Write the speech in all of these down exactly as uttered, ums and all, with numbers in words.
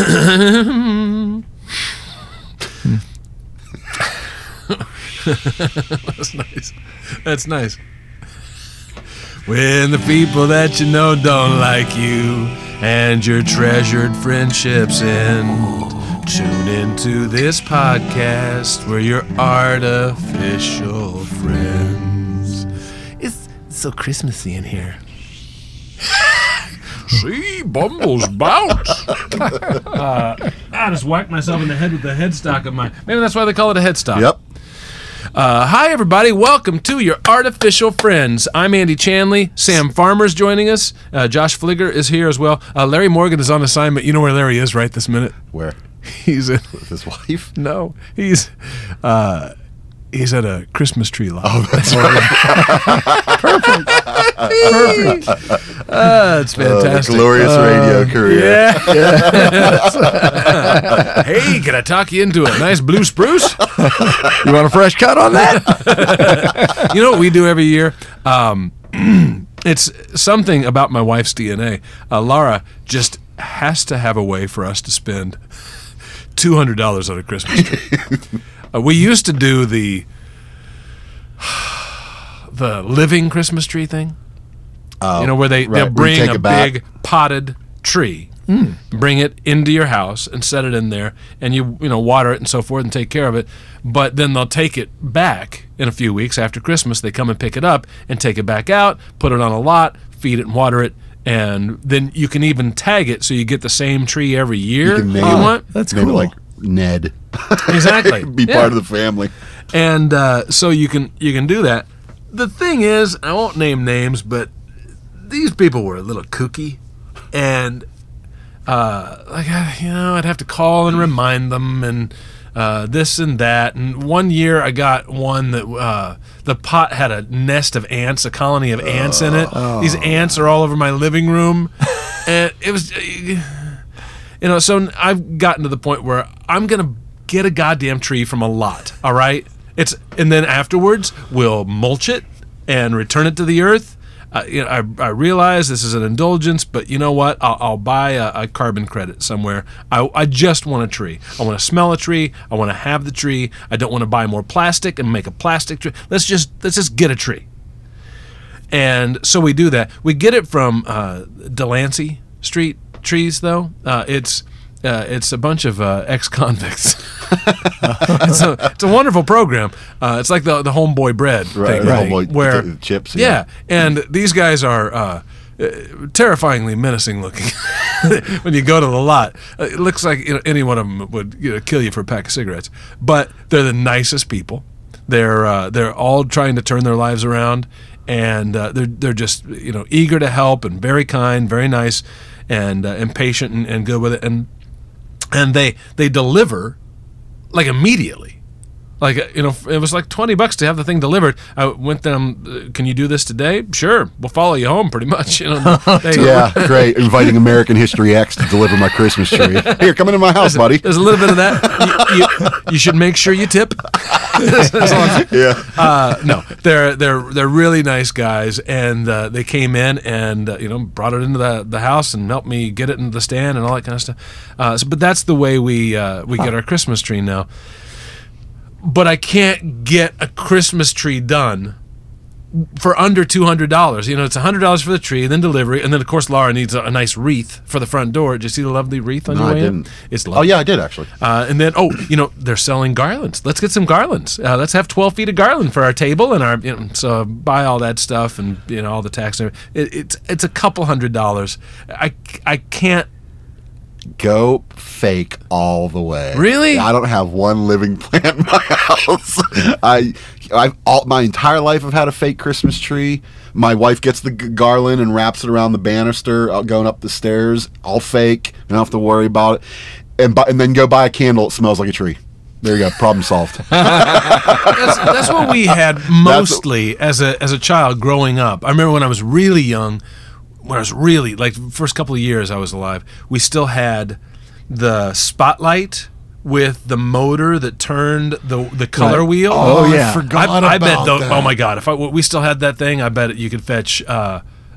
That's nice. That's nice. When the people that you know don't like you and your treasured friendships end, tune into this podcast where you're artificial friends. It's so Christmassy in here. See, Bumbles bounce. uh, I just whacked myself in the head with the headstock of my... Maybe that's why they call it a headstock. Yep. Uh, hi, everybody. Welcome to your Artificial Friends. I'm Andy Chanley. Sam Farmer's joining us. Uh, Josh Fligger is here as well. Uh, Larry Morgan is on assignment. You know where Larry is right this minute? Where? He's in... With his wife? No. He's... Uh, He's at a Christmas tree lot. Oh, that's right. Perfect. Perfect. Uh, it's fantastic. Uh, glorious uh, radio career. Yeah. yeah. Hey, can I talk you into a nice blue spruce? You want a fresh cut on that? You know what we do every year? Um, it's something about my wife's D N A. Uh, Laura just has to have a way for us to spend two hundred dollars on a Christmas tree. Uh, we used to do the the living Christmas tree thing. Oh, you know, where they, right. they'll bring take a it back. big potted tree, Mm. bring it into your house and set it in there, and you you know water it and so forth and take care of it. But then they'll take it back in a few weeks after Christmas. They come and pick it up and take it back out, put it on a lot, feed it and water it, and then you can even tag it so you get the same tree every year. You can name you it. want. That's Name cool. it like Ned. Exactly. Be Yeah. part of the family. And uh, so you can you can do that. The thing is, I won't name names, but these people were a little kooky, and uh, like I, you know, I'd have to call and remind them, and uh, this and that. And one year, I got one that uh, the pot had a nest of ants, a colony of ants in it. Oh. These ants are all over my living room, and it was, you know. So I've gotten to the point where I'm gonna get a goddamn tree from a lot, all right? It's and then afterwards we'll mulch it and return it to the earth. Uh, you know, I, I realize this is an indulgence, but you know what? I'll, I'll buy a, a carbon credit somewhere. I, I just want a tree. I want to smell a tree. I want to have the tree. I don't want to buy more plastic and make a plastic tree. Let's just let's just get a tree. And so we do that. We get it from uh, Delancey Street Trees, though. Uh, it's Uh, it's a bunch of uh, ex-convicts. it's, a, it's a wonderful program. Uh, it's like the the homeboy bread Right, thing, the homeboy where the chips. yeah, and these guys are uh, uh, terrifyingly menacing looking. When you go to the lot, uh, it looks like you know, any one of them would you know, kill you for a pack of cigarettes. But they're the nicest people. They're uh, they're all trying to turn their lives around, and uh, they're they're just you know eager to help and very kind, very nice, and uh, and patient and, and good with it. And And they they deliver like immediately, like you know it was like twenty bucks to have the thing delivered. I went to them. Uh, Can you do this today? Sure, we'll follow you home. Pretty much, you know. They, Yeah, great. Inviting American History X to deliver my Christmas tree. Here, come into my house, buddy. There's a little bit of that. You, you, you should make sure you tip. That's all I'm saying. Yeah. Uh, no, they're they're they're really nice guys, and uh, they came in and uh, you know brought it into the, the house and helped me get it into the stand and all that kind of stuff. Uh, so, but that's the way we uh, we get our Christmas tree now. But I can't get a Christmas tree done for under two hundred dollars. You know, it's one hundred dollars for the tree, then delivery, and then, of course, Laura needs a, a nice wreath for the front door. Did you see the lovely wreath on No, your I way didn't. in? It's Oh, lovely. yeah, I did, actually. Uh, and then, oh, you know, they're selling garlands. Let's get some garlands. Uh, let's have twelve feet of garland for our table and our, you know, so buy all that stuff and, you know, all the tax. And it, it's it's a couple hundred dollars. I, I can't. Go fake all the way. Really? I don't have one living plant in my house. I, I've all my entire life I've had a fake Christmas tree. My wife gets the g- garland and wraps it around the banister uh, going up the stairs. All fake. I don't have to worry about it. And bu- and then go buy a candle. It smells like a tree. There you go. Problem solved. That's, that's what we had mostly as a as a child growing up. I remember when I was really young. When I was really, like, the first couple of years I was alive, we still had the spotlight with the motor that turned the the color Right. wheel. Oh, yeah. I forgot I, about I bet, though, that. oh my God, if I, we still had that thing, I bet you could fetch uh,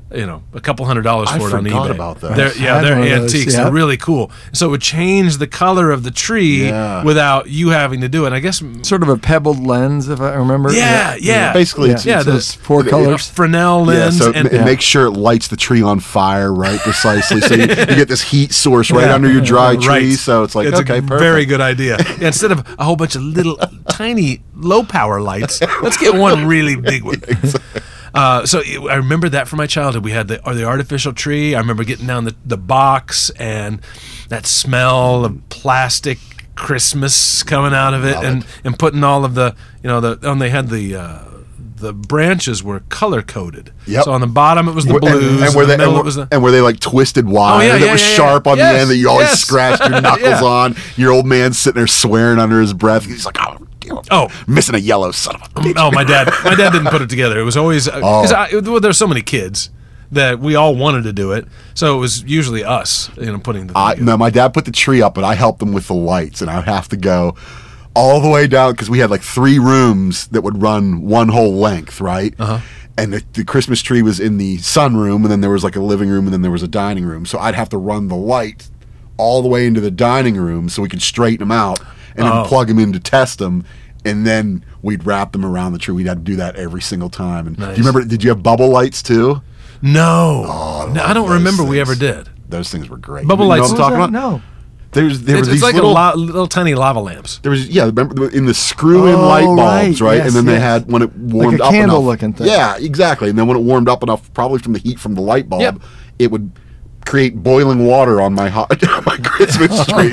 you know, a couple hundred dollars I for it on forgot eBay. about those. They're, yeah, I had they're one of those, antiques. yeah. They're really cool. So it would change the color of the tree Yeah. without you having to do it. I guess. Sort of a pebbled lens, if I remember. Yeah, yeah. Basically, Yeah, it's, Yeah, it's the- those four it- colors. Fresnel Yeah, lens. so and, it, it makes sure it lights the tree on fire, right? Precisely. So you, you get this heat source right Yeah. under your dry tree. Right. So it's like, it's okay, a perfect. very good idea. Yeah, instead of a whole bunch of little, tiny, low power lights, let's get one really big one. Uh, so it- I remember that from my childhood. We had the or the artificial tree. I remember getting down the, the box and that smell of plastic Christmas coming out of it, Love and, it. and putting all of the you know the and they had the uh, the branches were color coded. Yep. So on the bottom it was the And- blues, and, were in the they middle and, it was the and were they like twisted wire Oh, yeah, that yeah, was yeah, yeah. sharp on Yes, the end that you always yes. scratched your knuckles Yeah. on? Your old man sitting there swearing under his breath. He's like, oh, damn, Oh. missing a yellow son of a bitch. Oh, my dad! My dad didn't put it together. It was always because uh, well, there's so many kids that we all wanted to do it, so it was usually us, you know, putting the. Thing I, together. no, my dad put the tree up, but I helped him with the lights, and I'd have to go all the way down because we had like three rooms that would run one whole length, right? Uh-huh. And the, the Christmas tree was in the sunroom, and then there was like a living room, and then there was a dining room. So I'd have to run the light all the way into the dining room so we could straighten them out and then Oh. plug them in to test them. And then we'd wrap them around the tree. We'd have to do that every single time. And Nice. do you remember? Did you have bubble lights too? No, Oh, no, I love don't those remember we things. ever did. Those things were great. Bubble You know lights- what What I'm was talking that? about? No. There's there It's, were it's these like little, a lo- little tiny lava lamps. There was yeah, remember in the screw-in Oh, light bulbs, right, right? yes, and then they yes. had when it warmed a up enough. candle-looking thing. Yeah, exactly. And then when it warmed up enough, probably from the heat from the light bulb, Yep. it would create boiling water on my hot my Christmas tree.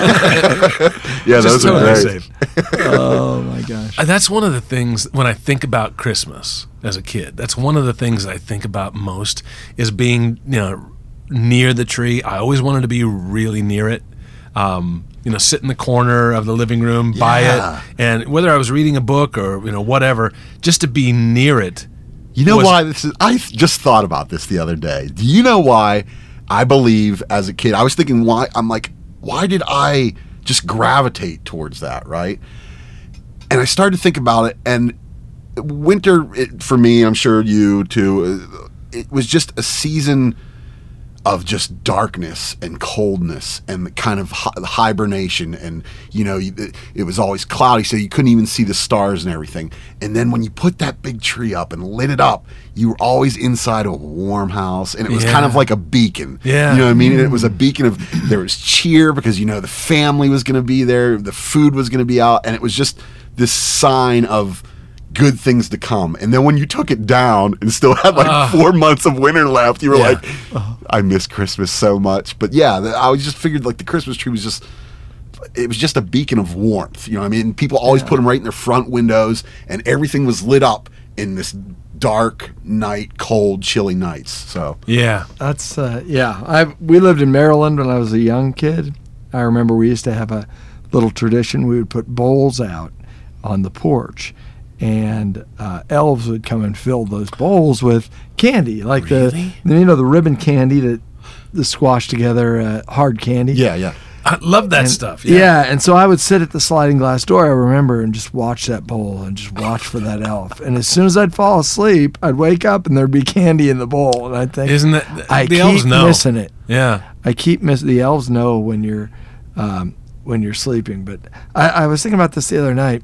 yeah, Just those are totally great. safe. Oh my gosh. Uh, That's one of the things when I think about Christmas as a kid. That's one of the things I think about most is being, you know, near the tree. I always wanted to be really near it. Um, you know, sit in the corner of the living room by Yeah. it, and whether I was reading a book or you know whatever, just to be near it. You know was- why this is? I just thought about this the other day. Do you know why? I believe as a kid, I was thinking why. I'm like, why did I just gravitate towards that, right? And I started to think about it, and winter it, for me, I'm sure you too. uh, It was just a season of just darkness and coldness and the kind of hi- hibernation, and you know you, it, it was always cloudy, so you couldn't even see the stars and everything. And then when you put that big tree up and lit it up, you were always inside a warm house, and it was kind of Yeah. like a beacon. Yeah. You know what I mean? And it was a beacon of there was cheer because you know the family was going to be there, the food was going to be out, and it was just this sign of good things to come. And then when you took it down and still had like four months of winter left, you were Yeah. like, I miss Christmas so much. But yeah, the, I was just figured like the Christmas tree was just, it was just a beacon of warmth. You know what I mean? People always put them right in their front windows, and everything was lit up in this dark night, cold, chilly nights. So Yeah, That's uh, yeah. I we lived in Maryland when I was a young kid. I remember we used to have a little tradition. We would put bowls out on the porch, and uh, elves would come and fill those bowls with candy, like Really? the you know the ribbon candy that the squashed together uh, hard candy. yeah, yeah. I love that And- stuff. Yeah. Yeah. and so I would sit at the sliding glass door, I remember, and just watch that bowl and just watch for that elf. And as soon as I'd fall asleep, I'd wake up and there'd be candy in the bowl, and I'd think, Isn't that I the keep elves know? missing it. Yeah. I keep miss the elves know when you're um, when you're sleeping. But I, I was thinking about this the other night.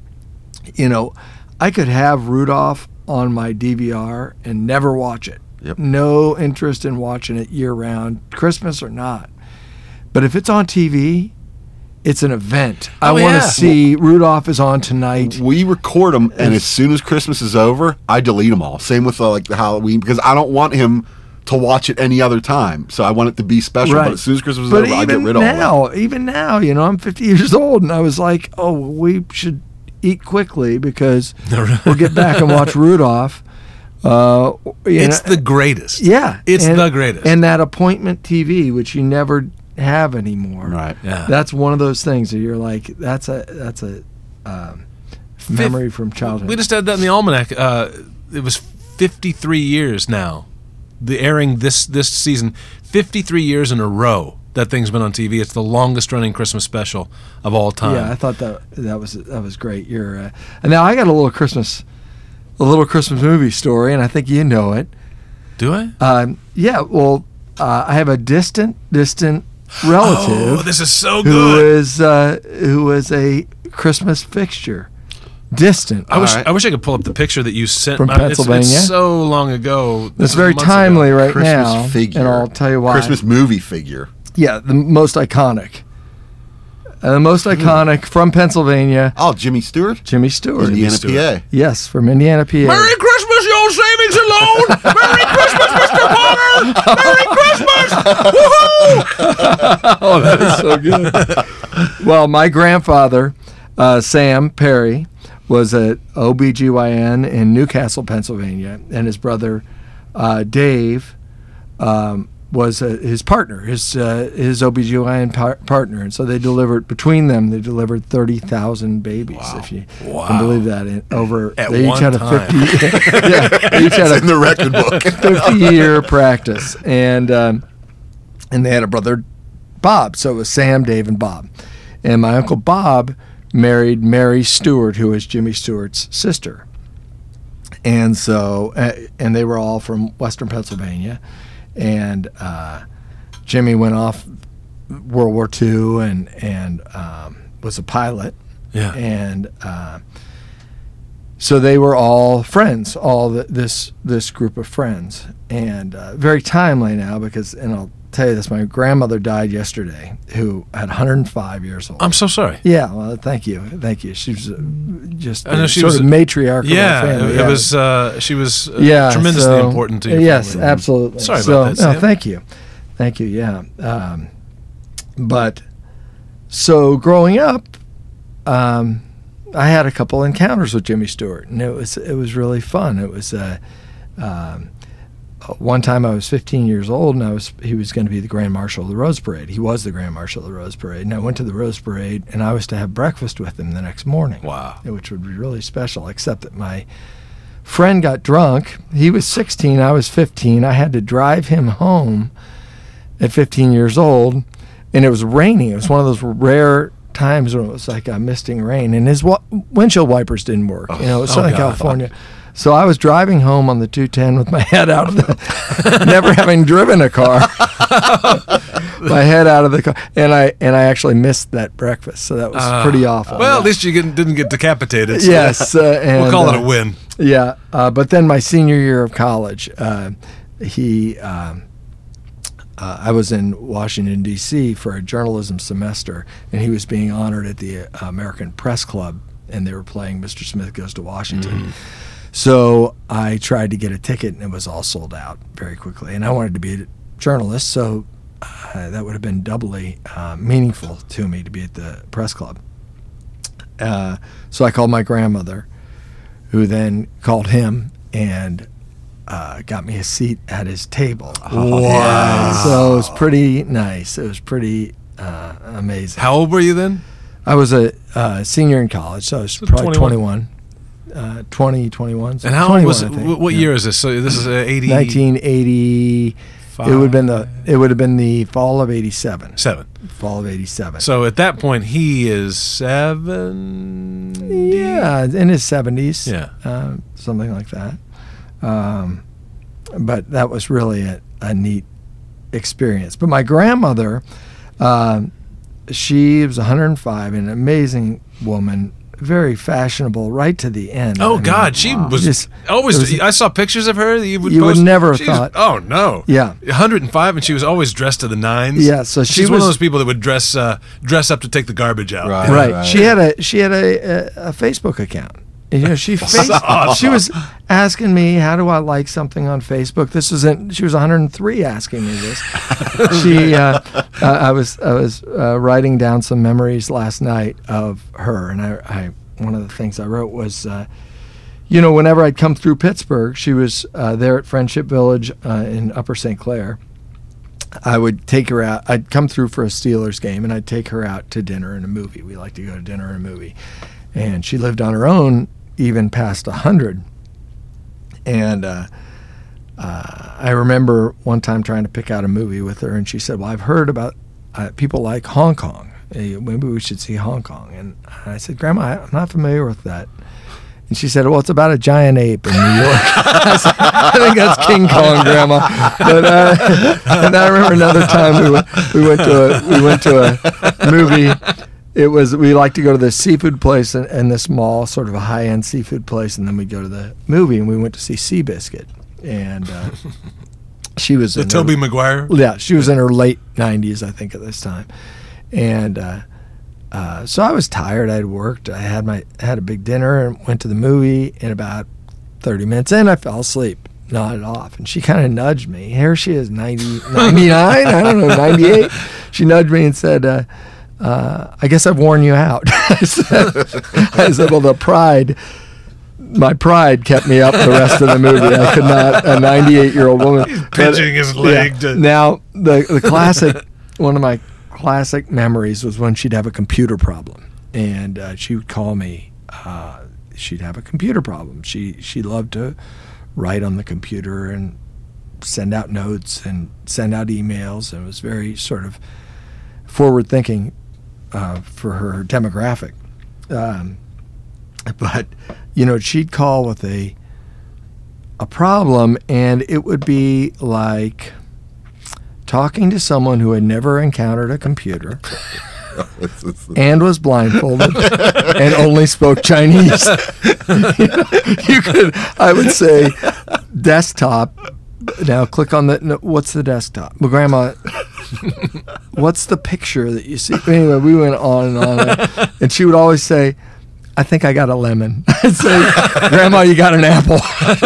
You know, I could have Rudolph on my D V R and never watch it. Yep. No interest in watching it year round, Christmas or not. But if it's on T V, it's an event. I Oh, want to yeah. see Rudolph is on tonight. We record them, and as soon as Christmas is over, I delete them all. Same with uh, like the Halloween, because I don't want him to watch it any other time. So I want it to be special. But as soon as Christmas is But over, I get even rid of all that. now, even now, you know, I'm fifty years old, and I was like, oh, we should eat quickly because we'll get back and watch Rudolph. Uh, you It's know, the greatest. yeah, It's and- the greatest. And that appointment T V, which you never have anymore. Right. Yeah. That's one of those things that you're like, that's a that's a um, memory from childhood. We just had that in the almanac. Uh, it was fifty-three years now. The airing this this season, fifty-three years in a row. That thing's been on T V. It's the longest running Christmas special of all time. Yeah, I thought that that was that was great. You're uh, and now I got a little Christmas, a little Christmas movie story, and I think you know it. Do I? Um, yeah, well, uh, I have a distant, distant relative Oh, this is so who good. is uh, who is a Christmas fixture. Distant. I wish right. I wish I could pull up the picture that you sent. From Uh, it's- Pennsylvania? It's, so long ago. This It's was very months ago. timely right Christmas now, figure. and I'll tell you why. Christmas movie figure. Yeah, the most iconic. Uh, the most iconic from Pennsylvania, Oh, Jimmy Stewart, Jimmy Stewart. Indiana, Stewart. P A. Yes, from Indiana, P A. Merry Christmas, you old savings and loan. Merry Christmas, Mister Potter. Merry Christmas. Woohoo! Oh, that is so good. Well, my grandfather, uh, Sam Perry, was a O B G Y N in Newcastle, Pennsylvania, and his brother, uh, Dave, um, was uh, his partner, his uh, his O B G Y N par- partner, and so they delivered between them. They delivered thirty thousand babies, if you Wow. can believe that. In, over At they each one had a time. fifty, yeah, they each had It's in a the record book. fifty year practice, and um, and they had a brother, Bob. So it was Sam, Dave, and Bob. And my uncle Bob married Mary Stewart, who was Jimmy Stewart's sister. And so, uh, and they were all from Western Pennsylvania. And uh, Jimmy went off World War Two and and um, was a pilot. Yeah. And uh, so they were all friends, all the, this this group of friends, and uh, very timely now because, and I'll tell you this, my grandmother died yesterday, who had one hundred five years old. I'm so sorry. Yeah, well, thank you, thank you. She was uh, just I know the she sort was of a- matriarch Yeah, of our family. it, it was. Uh, she was uh, yeah, tremendously so- important to your yes, family. absolutely. Sorry so, about that, No, Sam. thank you, thank you. Yeah, um, but so growing up, um, I had a couple encounters with Jimmy Stewart, and it was it was really fun. It was. Uh, um, One time I was fifteen years old, and I was he was going to be the Grand Marshal of the Rose Parade. He was the Grand Marshal of the Rose Parade, and I went to the Rose Parade, and I was to have breakfast with him the next morning. Wow. Which would be really special, except that my friend got drunk. He was sixteen, I was fifteen. I had to drive him home at fifteen years old, and it was raining. It was one of those rare times when it was like a misting rain, and his wa- windshield wipers didn't work. You know, it was Oh, Southern God. California. So I was driving home on the two ten with my head out of the, never having driven a car, my head out of the car, and I and I actually missed that breakfast. So that was Uh, pretty awful. Well, Yeah. at least you didn't, didn't get decapitated. so Yes, uh, and, we'll call it uh, a win. Yeah, uh, but then my senior year of college, uh, he, um, uh, I was in Washington D C for a journalism semester, and he was being honored at the uh, American Press Club, and they were playing Mister Smith Goes to Washington. So I tried to get a ticket, and it was all sold out very quickly. And I wanted to be a journalist, so uh, that would have been doubly uh, meaningful to me to be at the press club. Uh, so I called my grandmother, who then called him and uh, got me a seat at his table. Wow. So it was pretty nice. It was pretty uh, amazing. How old were you then? I was a uh, senior in college, so I was So probably twenty-one. twenty-one. Uh, twenty, twenty-one. So And how old was it? twenty-one, I think. Wh- What Yeah. year is this? So this is uh, eighty. nineteen eighty. It would have been the. It would have been the fall of eighty-seven. Seven. Fall of eighty-seven. So at that point, he is seven. Yeah, in his seventies. Yeah. uh, something like that. Um, but that was really a, a neat experience. But my grandmother, um, she was one hundred five, an amazing woman, very fashionable right to the end. Oh I mean, God, she was Just- always. it was- I saw pictures of her. That you would, You would post. never have She was- thought. Oh no. Yeah. one hundred five, and she was always dressed to the nines. Yeah, so she she's one of was- those people that would dress uh, dress up to take the garbage out. Right. Right. She had a she had a, a, a Facebook account. And, you know, she face, she was asking me, how do I like something on Facebook? This was in, she was one hundred three asking me this. she uh, uh, I was I was uh, writing down some memories last night of her, and I, I one of the things I wrote was uh, you know, whenever I'd come through Pittsburgh, she was uh, there at Friendship Village uh, in Upper Saint Clair. I would take her out. I'd come through for a Steelers game, and I'd take her out to dinner and a movie. We like to go to dinner and a movie. And she lived on her own, even past one hundred. And uh, uh, I remember one time trying to pick out a movie with her, and she said, well, I've heard about uh, people like Hong Kong. Uh, Maybe we should see Hong Kong. And I said, Grandma, I'm not familiar with that. And she said, well, it's about a giant ape in New York. I, said, I think that's King Kong, Grandma. But, uh, and I remember another time we went, we went to a, we went to a movie. It was, we like to go to the seafood place in, in this mall, sort of a high-end seafood place, and then we'd go to the movie, and we went to see Seabiscuit. And uh, she was The in Tobey her, Maguire? Yeah, she was in her late nineties, I think, at this time. And uh, uh, so I was tired. I had worked. I had my had a big dinner and went to the movie. And about thirty minutes in, I fell asleep, nodded off. And she kind of nudged me. Here she is, ninety, ninety-nine, I don't know, ninety-eight. She nudged me and said, uh, uh, I guess I've worn you out. I said, I said, well, the pride, my pride kept me up the rest of the movie. I could not, a ninety-eight-year-old woman. He's pinching his leg. Yeah. To... Now, the, the classic, one of my classic memories was when she'd have a computer problem. And uh, she would call me. Uh, she'd have a computer problem. She, she loved to write on the computer and send out notes and send out emails. And it was very sort of forward-thinking uh, for her demographic. Um, but, you know, she'd call with a a problem, and it would be like talking to someone who had never encountered a computer and was blindfolded and only spoke Chinese. you, know, you could, I would say, desktop. Now click on the, no, what's the desktop? Well, Grandma, what's the picture that you see? Anyway, we went on and on. And she would always say, I think I got a lemon. I'd say, Grandma, you got an apple.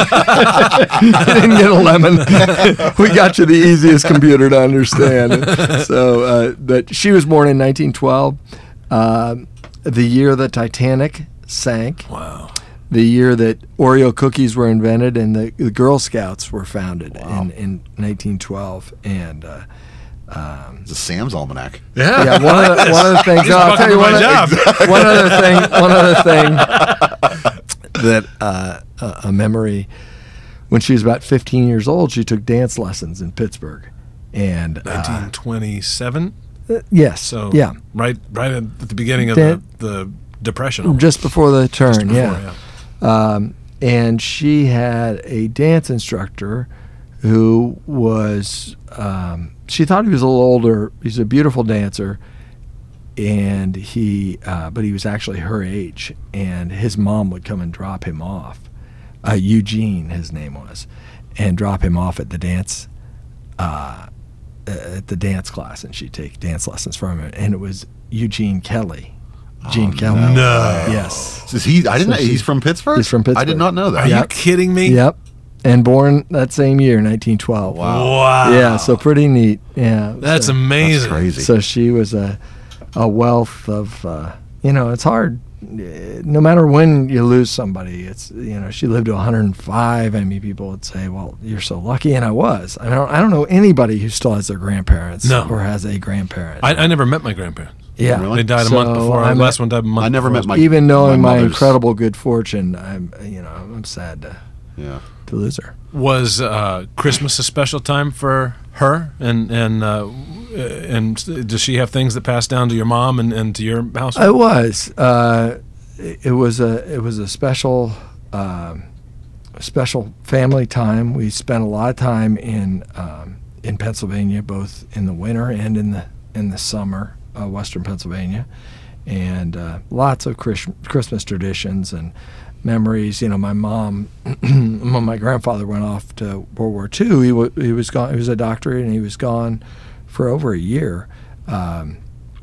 You didn't get a lemon. We got you the easiest computer to understand. So, uh, but she was born in nineteen twelve, uh, the year the Titanic sank. Wow. The year that Oreo cookies were invented and the, the Girl Scouts were founded Wow. in, in nineteen twelve. And uh, um, It's a Sam's Almanac. Yeah. yeah, one of the, one of the things. He's Oh, I'll fucking tell you one, my of- job. one other thing. One other thing that uh, a, a memory. When she was about fifteen years old, she took dance lessons in Pittsburgh, and uh, nineteen twenty-seven. uh, yes, So yeah, right, right at the beginning of Dan- the, the depression. almost. just before the turn, Just before, yeah. Um, and she had a dance instructor who was, um, she thought he was a little older. He's a beautiful dancer. And he, uh, but he was actually her age. And his mom would come and drop him off. Uh, Eugene, his name was, and drop him off at the dance, uh, at the dance class. And she'd take dance lessons from him. And it was Eugene Kelly. Gene Oh, Kelly. No. Yes. Is he? I didn't. So know. He's she- from Pittsburgh. he's from I Pittsburgh. did not know that. Are you Yep. kidding me? Yep. And born that same year, nineteen twelve. Wow. Wow. Yeah, so pretty neat. Yeah. That's so, amazing. That's crazy. So she was a a wealth of, uh, you know, it's hard. eh, No matter when you lose somebody, it's, you know, she lived to one hundred five. I mean, people would say, well, you're so lucky. And I was. I don't, I don't know anybody who still has their grandparents No. or has a grandparent. I, I never met my grandparents. yeah. Really? They died a So month before. I The met- last one died a month I never before. met my- Even knowing my my, mother's- incredible good fortune, I'm, you know, I'm sad to, Yeah. to lose her. Was uh, Christmas a special time for her? And and uh, and does she have things that pass down to your mom and, and to your house? It was. Uh, it it was a. It was a special, um, special family time. We spent a lot of time in um, in Pennsylvania, both in the winter and in the in the summer, uh, Western Pennsylvania, and uh, lots of Chris, Christmas traditions and memories. You know, my mom, when my grandfather went off to World War Two, he w- he was gone. He was a doctor, and he was gone for over a year. Um,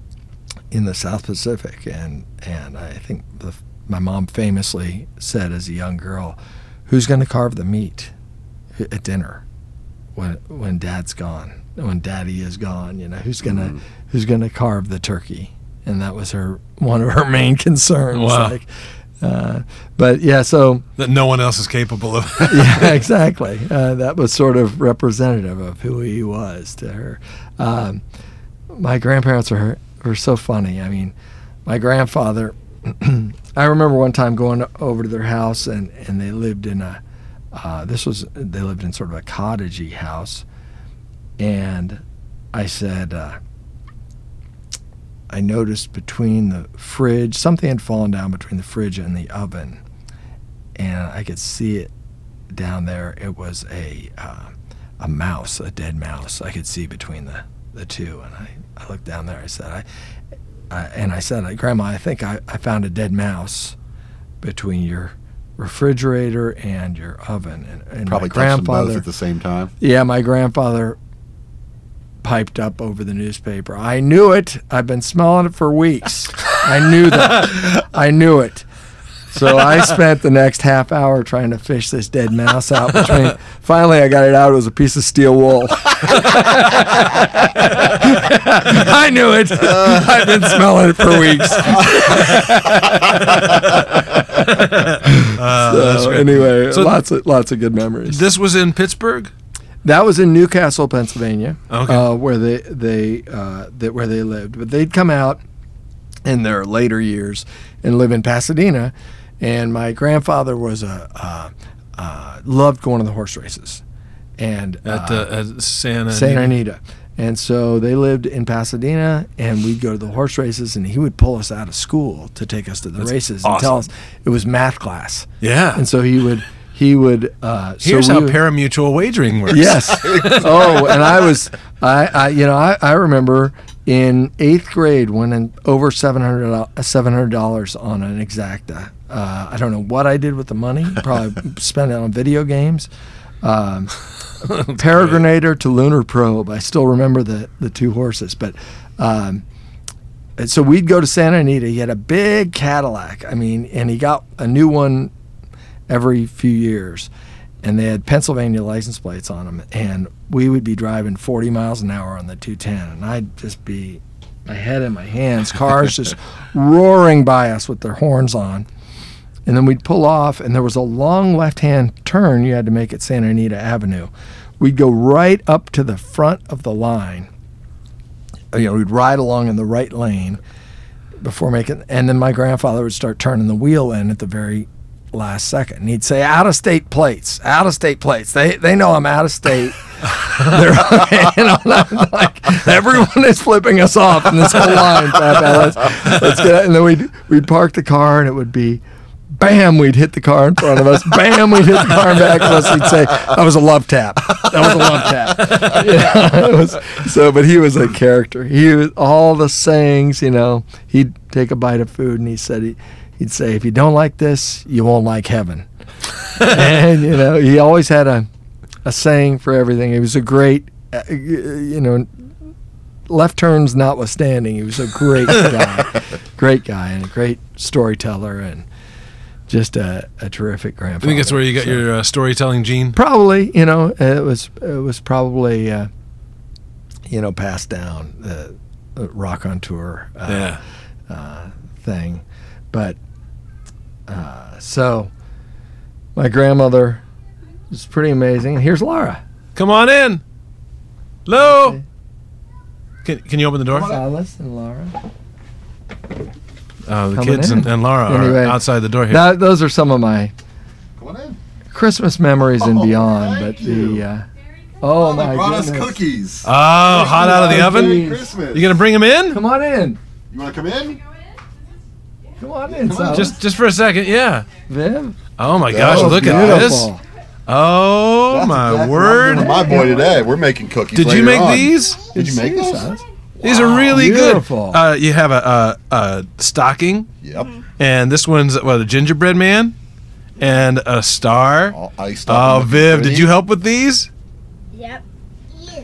in the South Pacific, and and I think the, my mom famously said as a young girl, "Who's going to carve the meat at dinner when when Dad's gone? When Daddy is gone, you know, who's gonna Mhm. who's gonna carve the turkey?" And that was her one of her main concerns. Wow. Like, uh, but yeah, so That no one else is capable of. yeah, exactly. Uh, that was sort of representative of who he was to her. Um, my grandparents were were so funny. I mean, my grandfather. I remember one time going over to their house, and, and they lived in a. Uh, this was they lived in sort of a cottagey house, and I said. Uh, I noticed between the fridge, something had fallen down between the fridge and the oven. and I could see it down there. It was a uh, a mouse, a dead mouse. I could see between the, the two, and I, I looked down there. I said, I, I and I said, Grandma, I think I, I found a dead mouse between your refrigerator and your oven. And, and Probably my touched them grandfather both at the same time. Yeah, my grandfather piped up over the newspaper. I knew it. I've been smelling it for weeks. I knew that. I knew it. So I spent the next half hour trying to fish this dead mouse out between. Finally, I got it out. It was a piece of steel wool. I knew it. I've been smelling it for weeks. Uh, so anyway, So- lots of lots of good memories. This was in Pittsburgh? That was in Newcastle, Pennsylvania, Okay. uh, where they they uh, that where they lived. But they'd come out in their later years and live in Pasadena. And my grandfather was a uh, uh, loved going to the horse races, and At, uh, uh, at Santa Santa Anita. And so they lived in Pasadena, and we'd go to the horse races, and he would pull us out of school to take us to the That's races and tell us awesome. it was math class. Yeah. And so he would he would. Uh, Here's so how we would, parimutuel wagering works. Yes. Oh, and I was, I, I you know, I, I remember in eighth grade winning over seven hundred dollars on an Exacta. Uh, I don't know what I did with the money. Probably spent it on video games. Um, Peregrinator to Lunar Probe. I still remember the, the two horses. But um, and so we'd go to Santa Anita. He had a big Cadillac. I mean, and he got a new one every few years. And they had Pennsylvania license plates on them. And we would be driving forty miles an hour on the two ten. And I'd just be, my head in my hands, cars just roaring by us with their horns on. And then we'd pull off, and there was a long left-hand turn you had to make at Santa Anita Avenue. We'd go right up to the front of the line. You know, we'd ride along in the right lane before making, and then my grandfather would start turning the wheel in at the very last second. And he'd say, out-of-state plates, out-of-state plates. They they know I'm out of state. They're, you know, and I'm like, everyone is flipping us off in this whole line. Let's, let's get it. And then we'd, we'd park the car, and it would be, bam, we'd hit the car in front of us. Bam, we'd hit the car in back of us. He'd say, that was a love tap. That was a love tap. Yeah, it was, so, but he was a character. He was all the sayings, you know. He'd take a bite of food, and he said, he, he'd say, if you don't like this, you won't like heaven. And, you know, he always had a, a saying for everything. He was a great, uh, you know, left turns notwithstanding, he was a great guy. Great guy and a great storyteller and just a, a terrific I grandfather. think that's where you got So, your uh, storytelling gene. probably, you know, it was it was probably uh, you know, passed down the uh, rock on tour uh, Yeah. uh, thing, but uh, so my grandmother was pretty amazing. And here's Laura. Come on in. Hello. Can, can you open the door? Silas and Laura. Uh, the Coming kids in. and, and Laura Anyway. are outside the door here. Now, those are some of my Come on in. Christmas memories and Oh, beyond, thank but you. the uh, oh They my brought us goodness. cookies. oh, hot out of the Oh, oven? geez. Christmas. You gonna bring them in? Come on in. You want to come in? Come on in, Come on. Silas. Just just for a second, yeah. Viv. Oh my gosh, Oh, look at this. Beautiful. Oh That's my exactly what I'm word. doing with my boy today. We're making cookies. Did you later make on. these? Did you make See, those? Silas? These are really Beautiful. good. Uh, you have a, a, a stocking, Yep. and this one's what, a gingerbread man, and a star. All iced up. Oh, and Viv, pretty. did you help with these? Yep. You.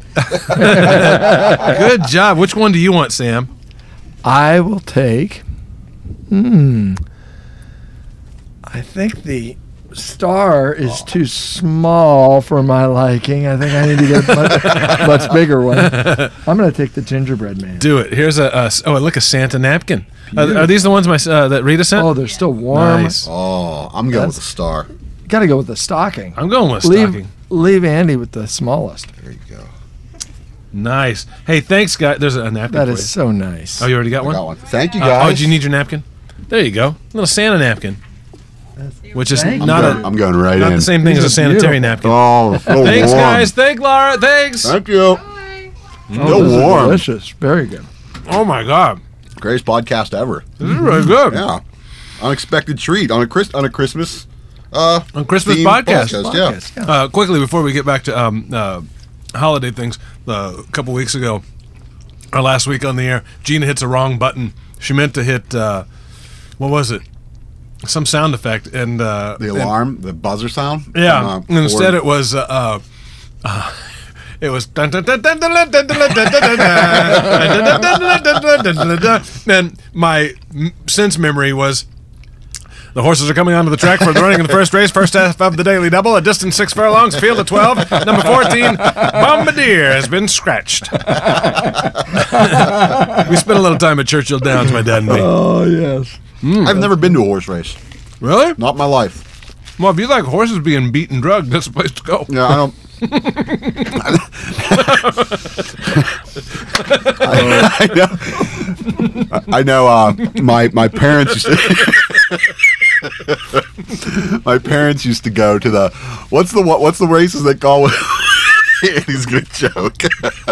Good job. Which one do you want, Sam? I will take. Hmm. I think the star is too small for my liking. I think I need to get a much, much bigger one. I'm going to take the gingerbread man. Do it. Here's a, a oh, look, a Santa napkin. Are, are these the ones my uh, that Rita sent? Oh, they're still warm. Nice. Oh, I'm going with That's- the star. Got to go with the stocking. I'm going with leave, stocking. leave Andy with the smallest. There you go. Nice. Hey, thanks, guys. There's a napkin That for is you. so nice. Oh, you already got I one? got one. Thank you, Uh, guys. oh, do you need your napkin? There you go. little Santa napkin. Which is Thank I'm, not going, a I'm going right not in. the same thing These as a are sanitary beautiful. napkin. Oh, so Thanks, warm. guys. Thank Laura. Thanks. Thank you. Bye. Oh, So those are warm. delicious. Very good. Oh my God, Greatest podcast ever. this is really good. Yeah. Unexpected treat on a Chris on a Christmas uh, On Christmas themed podcast. yeah. Podcast, yeah. Uh, quickly before we get back to um, uh, holiday things, uh, a couple weeks ago, or last week on the air, Gina hits a wrong button. She meant to hit uh, what was it? Some sound effect, and uh, The and- alarm, the buzzer sound. yeah. from, uh, and instead, Ford. it was uh, uh, uh, it was and my m- sense memory was. The horses are coming onto the track for the running of the first race, first half of the daily double, a distance six furlongs, field of twelve. Number fourteen, Bombardier has been scratched. We spent a little time at Churchill Downs, my dad and me. Oh, yes. I've never been to a horse race. Really? Not in my life. Well, if you like horses being beat and drugged, that's the place to go. Yeah, I don't. I, I know. I know. Uh, my my parents used to. My parents used to go to the what's the what, what's the races they call it? He's gonna joke.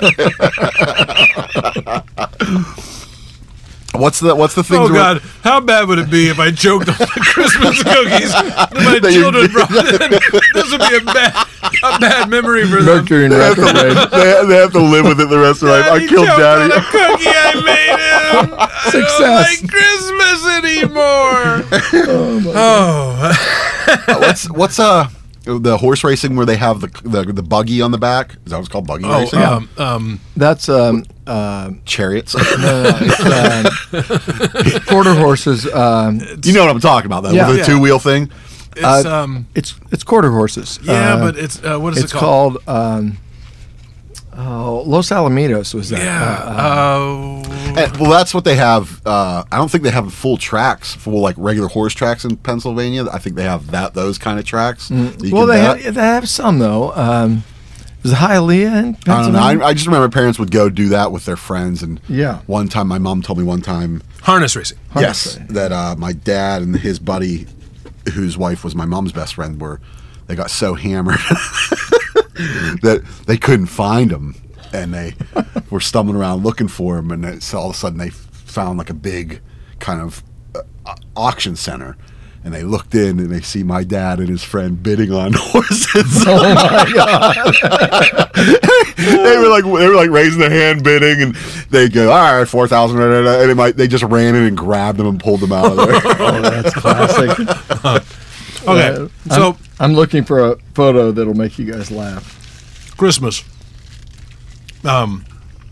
What's the what's the thing? Oh God! How bad would it be if I choked on the Christmas cookies that my That you children did. brought in? This would be a bad, a bad memory for them. Mercury and They have, to, retrograde. they, they have to live with it the rest of their life. I Daddy killed choked Daddy. on a cookie I made him. I Success. don't like Christmas anymore. Oh, what's what's uh the horse racing where they have the the, the buggy on the back? Is that what it's called? Buggy oh, racing? um, um, That's um, uh, Chariots. no, no, it's, um, quarter horses. Um, You know what I'm talking about, though, Yeah. with the Yeah. two wheel thing. it's Uh, um, it's it's quarter horses. yeah, Uh, but it's uh, what is it's it called? called. Um, oh, Los Alamitos was that? Yeah. Uh, uh, Uh, And, well, that's what they have. Uh, I don't think they have full tracks, full like regular horse tracks in Pennsylvania. I think they have that those kind of tracks. that you Mm. well, can they bet. have, they have some though. Um, is Hialeah in I don't know. Pennsylvania? I, I just remember parents would go do that with their friends. And Yeah. one time, my mom told me one time, harness racing. Harness yes, racing. that uh, my dad and his buddy, whose wife was my mom's best friend, were they got so hammered that they couldn't find him, and they were stumbling around looking for him, and it's, all of a sudden they found like a big kind of uh, auction center. And they looked in and they see my dad and his friend bidding on horses. Oh my god! they were like they were like raising their hand bidding, and they go, all right, four thousand, and they might they just ran in and grabbed them and pulled them out of there. Oh, that's classic. Okay, Uh, so I'm, I'm looking for a photo that'll make you guys laugh. Christmas. Um,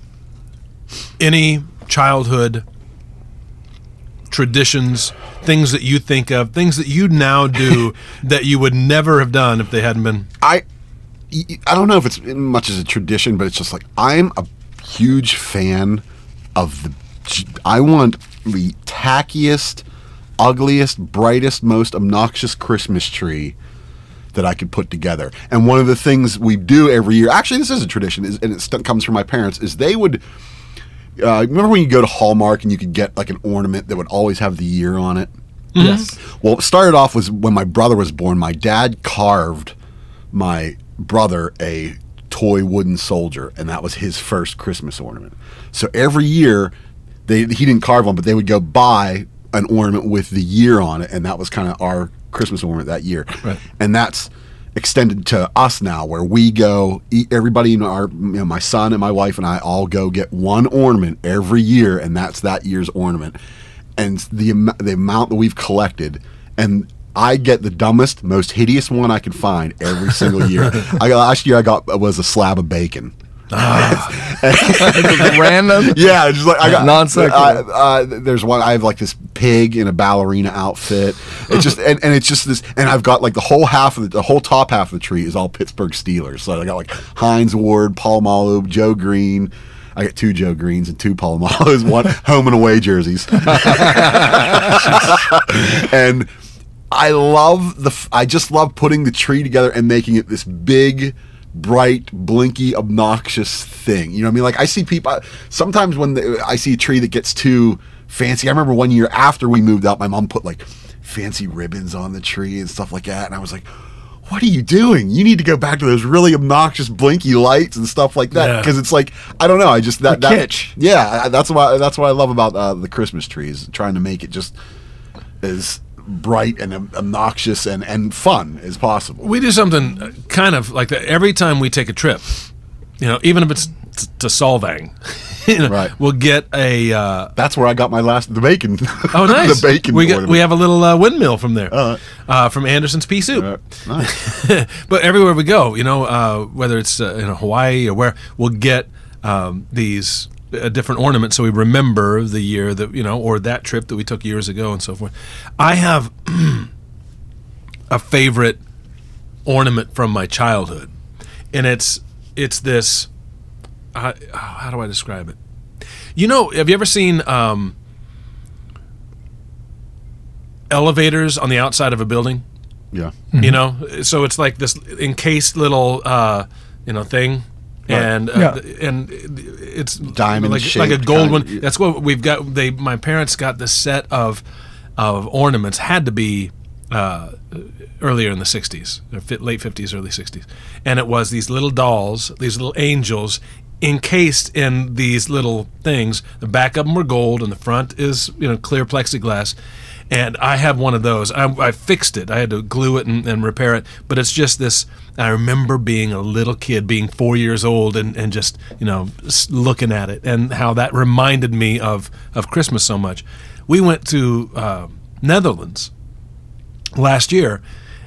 any childhood traditions, things that you think of, things that you now do that you would never have done if they hadn't been. I I don't know if it's much as a tradition, but it's just like I'm a huge fan of the. I want the tackiest, ugliest, brightest, most obnoxious Christmas tree that I could put together. And one of the things we do every year, actually, this is a tradition, is, and it st- comes from my parents, is they would. Uh, remember when you go to Hallmark and you could get like an ornament that would always have the year on it? Yes. Well, it started off was when my brother was born. My dad carved my brother a toy wooden soldier, and that was his first Christmas ornament. So every year, they he didn't carve one, but they would go buy an ornament with the year on it, and that was kind of our Christmas ornament that year. Right. And that's extended to us now, where we go. Eat, everybody in our, you know, my son and my wife and I all go get one ornament every year, and that's that year's ornament. And the am- the amount that we've collected, and I get the dumbest, most hideous one I can find every single year. I got, last year I got was a slab of bacon. Random. Yeah, just like I got Non sequitur. uh, uh, there's one. I have like this pig in a ballerina outfit. It's just and, and it's just this, and I've got like the whole half of the, the whole top half of the tree is all Pittsburgh Steelers. So I got like Heinz Ward, Paul Malou, Joe Green. I got two Joe Greens and two Paul Malous, one home and away jerseys. And I love the. f- I just love putting the tree together and making it this big, bright, blinky, obnoxious thing. You know what I mean? Like I see people sometimes when the, I see a tree that gets too fancy. I remember one year after we moved out, my mom put like fancy ribbons on the tree and stuff like that, and I was like, "What are you doing? You need to go back to those really obnoxious blinky lights and stuff like that." Yeah. Because it's like I don't know. I just that, The that kitsch. Yeah, I- that's why that's what I love about uh, the Christmas trees. Trying to make it just as bright and ob- obnoxious and, and fun as possible. We do something uh, kind of like that every time we take a trip. You know, even if it's t- to Solvang, you know, Right. we'll get a. Uh, That's where I got my last the bacon. oh, nice! the bacon. We get, ornament. we have a little uh, windmill from there, Uh, uh, from Anderson's Pea Soup. Uh, nice. But everywhere we go, you know, uh, whether it's uh, in Hawaii or where, we'll get um, these uh, different ornaments so we remember the year that, you know, or that trip that we took years ago and so forth. I have a favorite ornament from my childhood, and it's it's this. Uh, how do I describe it? You know, have you ever seen um, elevators on the outside of a building? Yeah. You know, so it's like this encased little, uh, you know, thing, Right. and uh, Yeah. th- and it's Diamond like, like a shaped gold kind, one. yeah. That's what we've got. They, my parents got this set of of ornaments. Had to be uh, earlier in the sixties, or fi- late fifties, early sixties, and it was these little dolls, these little angels, encased in these little things. The back of them were gold, and the front is, you know, clear plexiglass. And I have one of those. I, I fixed it. I had to glue it and, and repair it. But it's just this. I remember being a little kid, being four years old, and, and just, you know, s- looking at it, and how that reminded me of, of Christmas so much. We went to uh, Netherlands last year,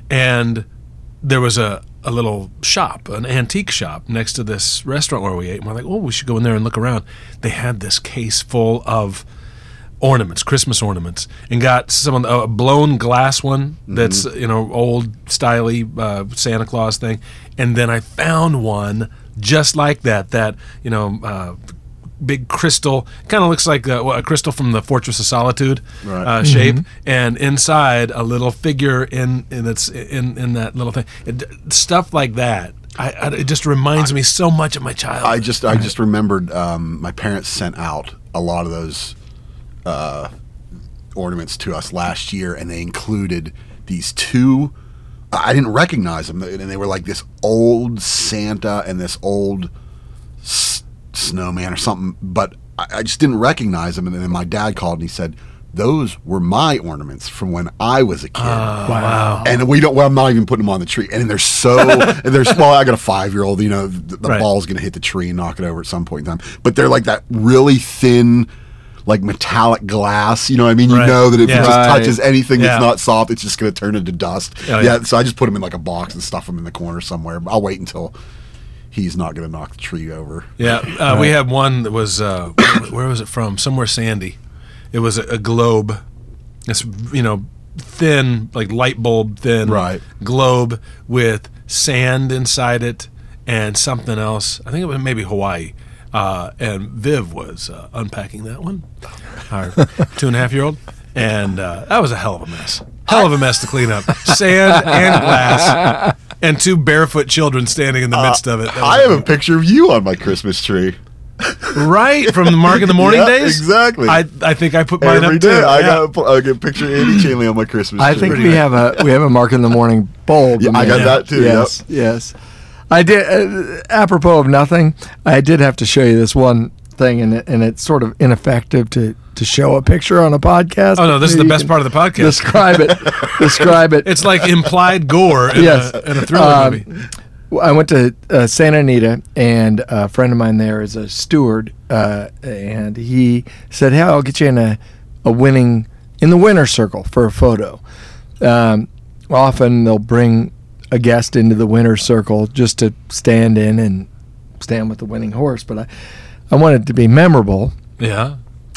and there was a, a little shop, an antique shop, next to this restaurant where we ate. And we're like, oh, we should go in there and look around. They had this case full of ornaments, Christmas ornaments, and got some of the, a blown glass one that's, you know, old styley uh, Santa Claus thing, and then I found one just like that, that, you know, uh, big crystal, kind of looks like a, a crystal from the Fortress of Solitude Right. uh, shape, and inside a little figure in in its in in that little thing, it, stuff like that. I, I, it just reminds me so much of my childhood. I just I just remembered um, my parents sent out a lot of those uh, ornaments to us last year, and they included these two. I didn't recognize them, and they were like this old Santa and this old s- snowman or something. But I, I just didn't recognize them, and then my dad called and he said, "Those were my ornaments from when I was a kid." Wow. And we don't. Well, I'm not even putting them on the tree. And they're so. and they're well. I got a five year old. You know, the, the Right. ball's going to hit the tree and knock it over at some point in time. But they're like that really thin, like metallic glass. You know what I mean? You Right. know that if Yeah. it just Right. touches anything Yeah. that's not soft, it's just going to turn into dust. Oh, yeah. yeah. So I just put them in like a box and stuff them in the corner somewhere. But I'll wait until he's not going to knock the tree over. Yeah, uh, we had one that was uh, where, where was it from? Somewhere sandy. It was a, a globe. It's, you know, thin, like light bulb thin Right. globe with sand inside it and something else. I think it was maybe Hawaii. Uh, and Viv was uh, unpacking that one, our two and a half year old, and uh, that was a hell of a mess. Hell of a mess to clean up. Sand and glass, and two barefoot children standing in the midst of it. That was I have a picture of you on my Christmas tree. Right, from the Mark in the Morning Yeah, Days? exactly. I I think I put mine Every up day, too. I yeah. got a, pl- I got a picture of Andy Chanley on my Christmas I tree. think we have a we have a Mark in the Morning bulb. Yeah, in I got there. that too, Yes, yes. I did. Uh, apropos of nothing, I did have to show you this one thing, and it, and it's sort of ineffective to to show a picture on a podcast. Oh no, this is the best part of the podcast. Describe it. Describe it. It's like implied gore in, Yes. a, in a thriller Um, movie. I went to uh, Santa Anita, and a friend of mine there is a steward, uh, and he said, "Hey, I'll get you in a, a winning in the winner's circle for a photo." Um, often they'll bring a guest into the winner's circle just to stand in and stand with the winning horse, but I, I wanted it to be memorable, Yeah.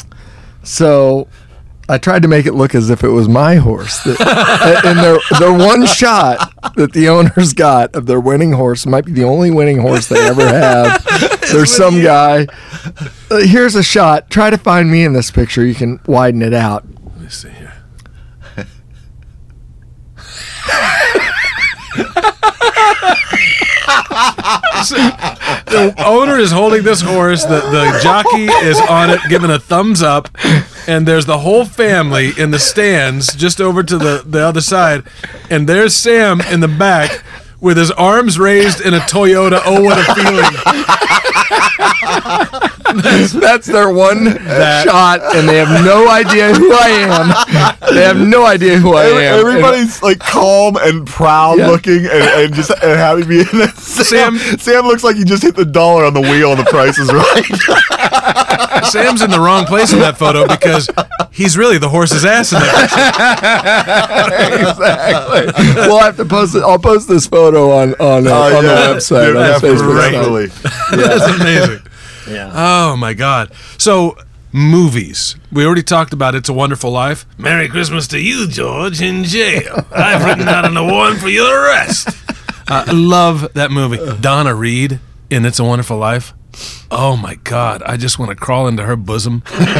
so I tried to make it look as if it was my horse. That, and their their one shot that the owners got of their winning horse might be the only winning horse they ever have. There's some guy. Uh, here's a shot. Try to find me in this picture. You can widen it out. Let me see here. So, the owner is holding this horse. The, the jockey is on it, giving a thumbs up, and there's the whole family in the stands just over to the, the other side, and there's Sam in the back with his arms raised in a Toyota. Oh, what a feeling! that's, that's their one shot, and they have no idea who I am. They have no idea who I am. Everybody's like calm and proud Yeah. looking and, and just and happy to be in it. Sam, Sam- Sam looks like he just hit the dollar on the wheel and the price is right. Sam's in the wrong place in that photo because he's really the horse's ass in that picture. Exactly. We'll have to post it. I'll post this photo on on, uh, Oh, on yeah. the website. Dude, on yeah, the Facebook site. regularly. That's amazing. Yeah. Oh my God. So movies. We already talked about It's a Wonderful Life. Merry Christmas to you, George, in jail. I've written out an award for your arrest. Uh, I love that movie. Donna Reed in It's a Wonderful Life. Oh my God. I just want to crawl into her bosom.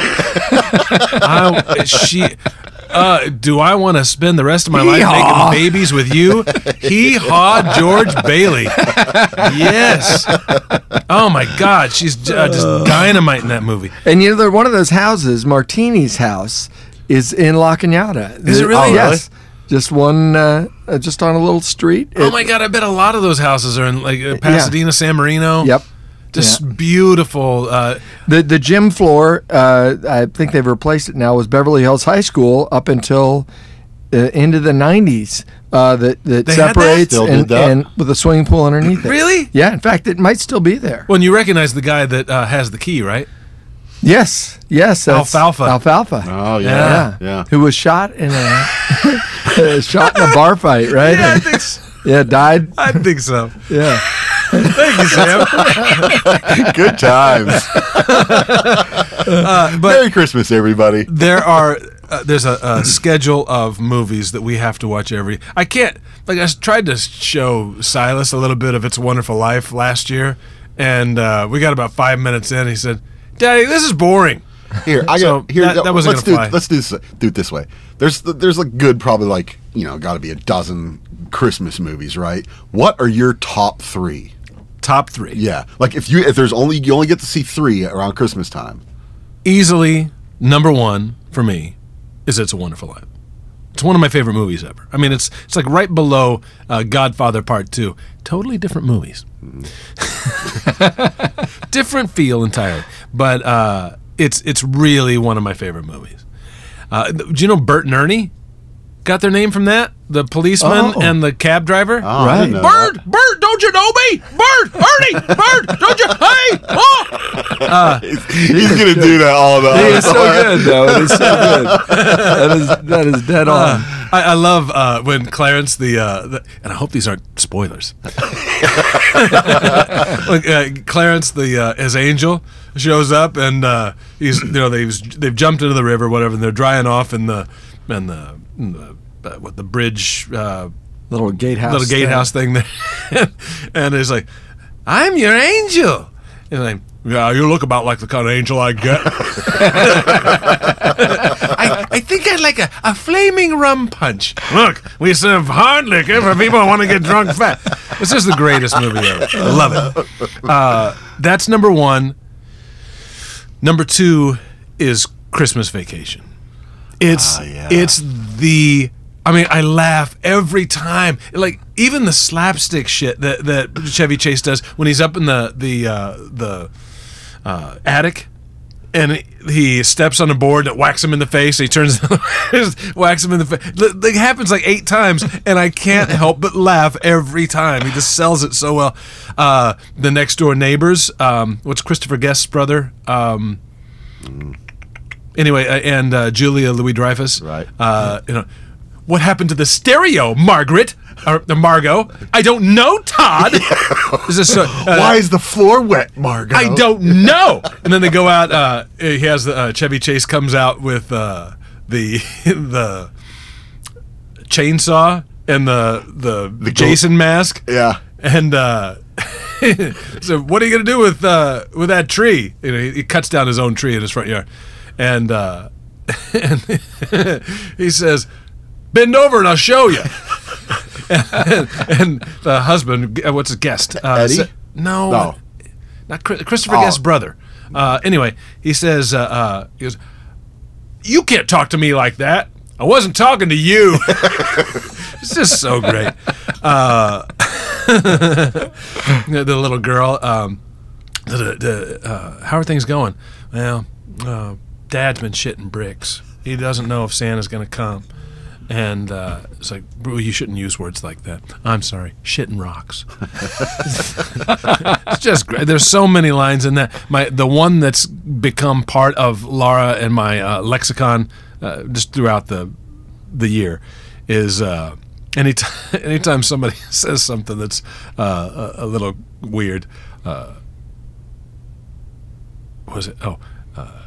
I, she. Uh, do I want to spend the rest of my life Hee-haw. making babies with you? Hee-haw, George Bailey. Yes. Oh, my God. She's j- uh, just dynamite in that movie. And you know, they're one of those houses, Martini's house, is in La Cañada. Is it really? Oh, Oh, yes. Just one, uh, uh, just on a little street. Oh, It- my God. I bet a lot of those houses are in like uh, Pasadena, San Marino. Yep. Just Yeah. beautiful. Uh, The the gym floor, uh, I think they've replaced it now, was Beverly Hills High School up until uh, into the nineties. Uh, that that They had that? separates Still and, did that? and with a swimming pool underneath it. Really? Yeah. In fact, it might still be there. well, and you recognize the guy that uh, has the key, right? Yes. Yes. that's Alfalfa. Alfalfa. Oh, Yeah. yeah. Yeah. Who was shot in a shot in a bar fight, right? Yeah, I And- think so. yeah. Died. I think so. Yeah. Thank you, Sam. Good times. Uh, but Merry Christmas, everybody. there are uh, there's a, a schedule of movies that we have to watch every. I can't like I s- tried to show Silas a little bit of It's a Wonderful Life last year, and uh, we got about five minutes in. He said, "Daddy, this is boring." Here, I So got here. that- that wasn't let's gonna do fly. let's do this, do it this way. There's there's like good probably like you know got to be a dozen Christmas movies, right? What are your top three? Top three, Yeah, like if you if there's only you only get to see three around Christmas time. easily number one for me is It's a Wonderful Life. It's one of my favorite movies ever. I mean, it's it's like right below uh, Godfather Part Two. Totally different movies, different feel entirely, but uh, it's it's really one of my favorite movies. Uh, do you know Bert and Ernie got their name from that? The policeman Oh. and the cab driver. Oh, I Right. didn't know Bert, Bert, don't you know me? Bert, Ernie, Bert, don't you? Hey, oh! that. He's, he's gonna do that all the. He is so good, though. He's so good. That is that is dead on. I, I love uh, when Clarence the, uh, the and I hope these aren't spoilers. Like, uh, Clarence the uh, his angel shows up and uh, he's you know they've they've jumped into the river whatever and they're drying off in the in the, in the uh, what the bridge uh, Little gatehouse. little gatehouse thing there, and he's like, "I'm your angel," and I'm. Yeah, you look about like the kind of angel I get. I, I think I'd like a, a flaming rum punch. Look, we serve hard liquor for people who want to get drunk fast. This is the greatest movie ever. I love it. Uh, that's number one. Number two is Christmas Vacation. It's Ah, yeah. it's the. I mean, I laugh every time. Like even the slapstick shit that, that Chevy Chase does when he's up in the the uh, the uh, attic, and he- he steps on a board that whacks him in the face. He turns, whacks him in the face. It happens like eight times, and I can't help but laugh every time. He just sells it so well. Uh, the Next Door Neighbors. Um, what's Christopher Guest's brother? Um, anyway, uh, and uh, Julia Louis-Dreyfus. Right. Uh, you know, what happened to the stereo, Margaret? Or uh, Margot? I don't know, Todd. Is this, uh, uh, Why is the floor wet, Margot? I don't know. And then they go out. Uh, he has the uh, Chevy Chase comes out with uh, the the chainsaw and the the, The Jason mask. Yeah. And uh, so, what are you gonna do with uh, with that tree? You know, he, he cuts down his own tree in his front yard, and uh, and he says, "Bend over and I'll show you." and, and the husband, uh, what's his guest? Uh, Eddie? sa- no, No. not Chris, Christopher Oh. Guest's brother. Uh, anyway, he says, uh, uh, he goes, "You can't talk to me like that. I wasn't talking to you." It's just so great. Uh, the, the little girl, um, the, the, uh, how are things going? Well, uh, Dad's been shitting bricks. He doesn't know if Santa's going to come. And uh, it's like, bro, you shouldn't use words like that. I'm sorry, shitting rocks. It's just great. There's so many lines in that. My the one that's become part of Laura and my uh, lexicon uh, just throughout the the year is uh, anytime anytime somebody says something that's uh, a, a little weird. Uh, what was it? Oh, uh,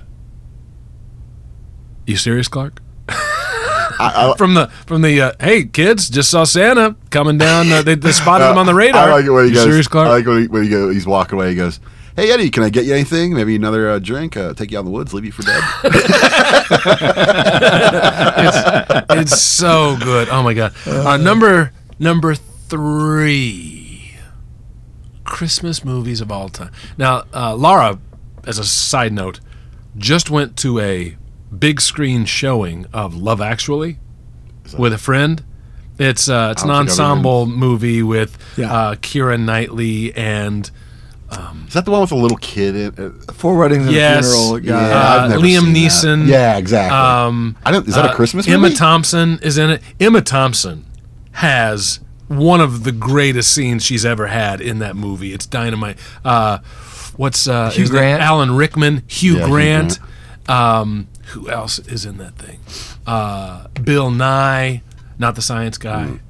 you serious, Clark? I, I, from the from the uh, hey kids, just saw Santa coming down. Uh, they, they spotted him on the radar. I like it when he You goes. serious, Clark? I like when he, when he go, he's walking away. He goes, "Hey Eddie, can I get you anything? Maybe another uh, drink? Uh, take you out in the woods, leave you for dead." it's, it's so good. Oh my god. Uh, number number three, Christmas movies of all time. Now, uh, Laura, as a side note, just went to a big screen showing of Love Actually with a friend. It's uh, it's an ensemble movie with Yeah. uh, Keira Knightley and Is that the one with the little kid? In, uh, Four Weddings and Yes. a Funeral. guy. Yeah, I've uh, never Liam seen that. Neeson. Yeah, exactly. Um, I don't. Is that a uh, Christmas Emma movie? Thompson is in it. Emma Thompson has one of the greatest scenes she's ever had in that movie. It's dynamite. Uh, what's uh, Hugh his name? Grant? Alan Rickman, Hugh Yeah, Hugh Grant. Um, who else is in that thing? Uh, Bill Nye, not the science guy.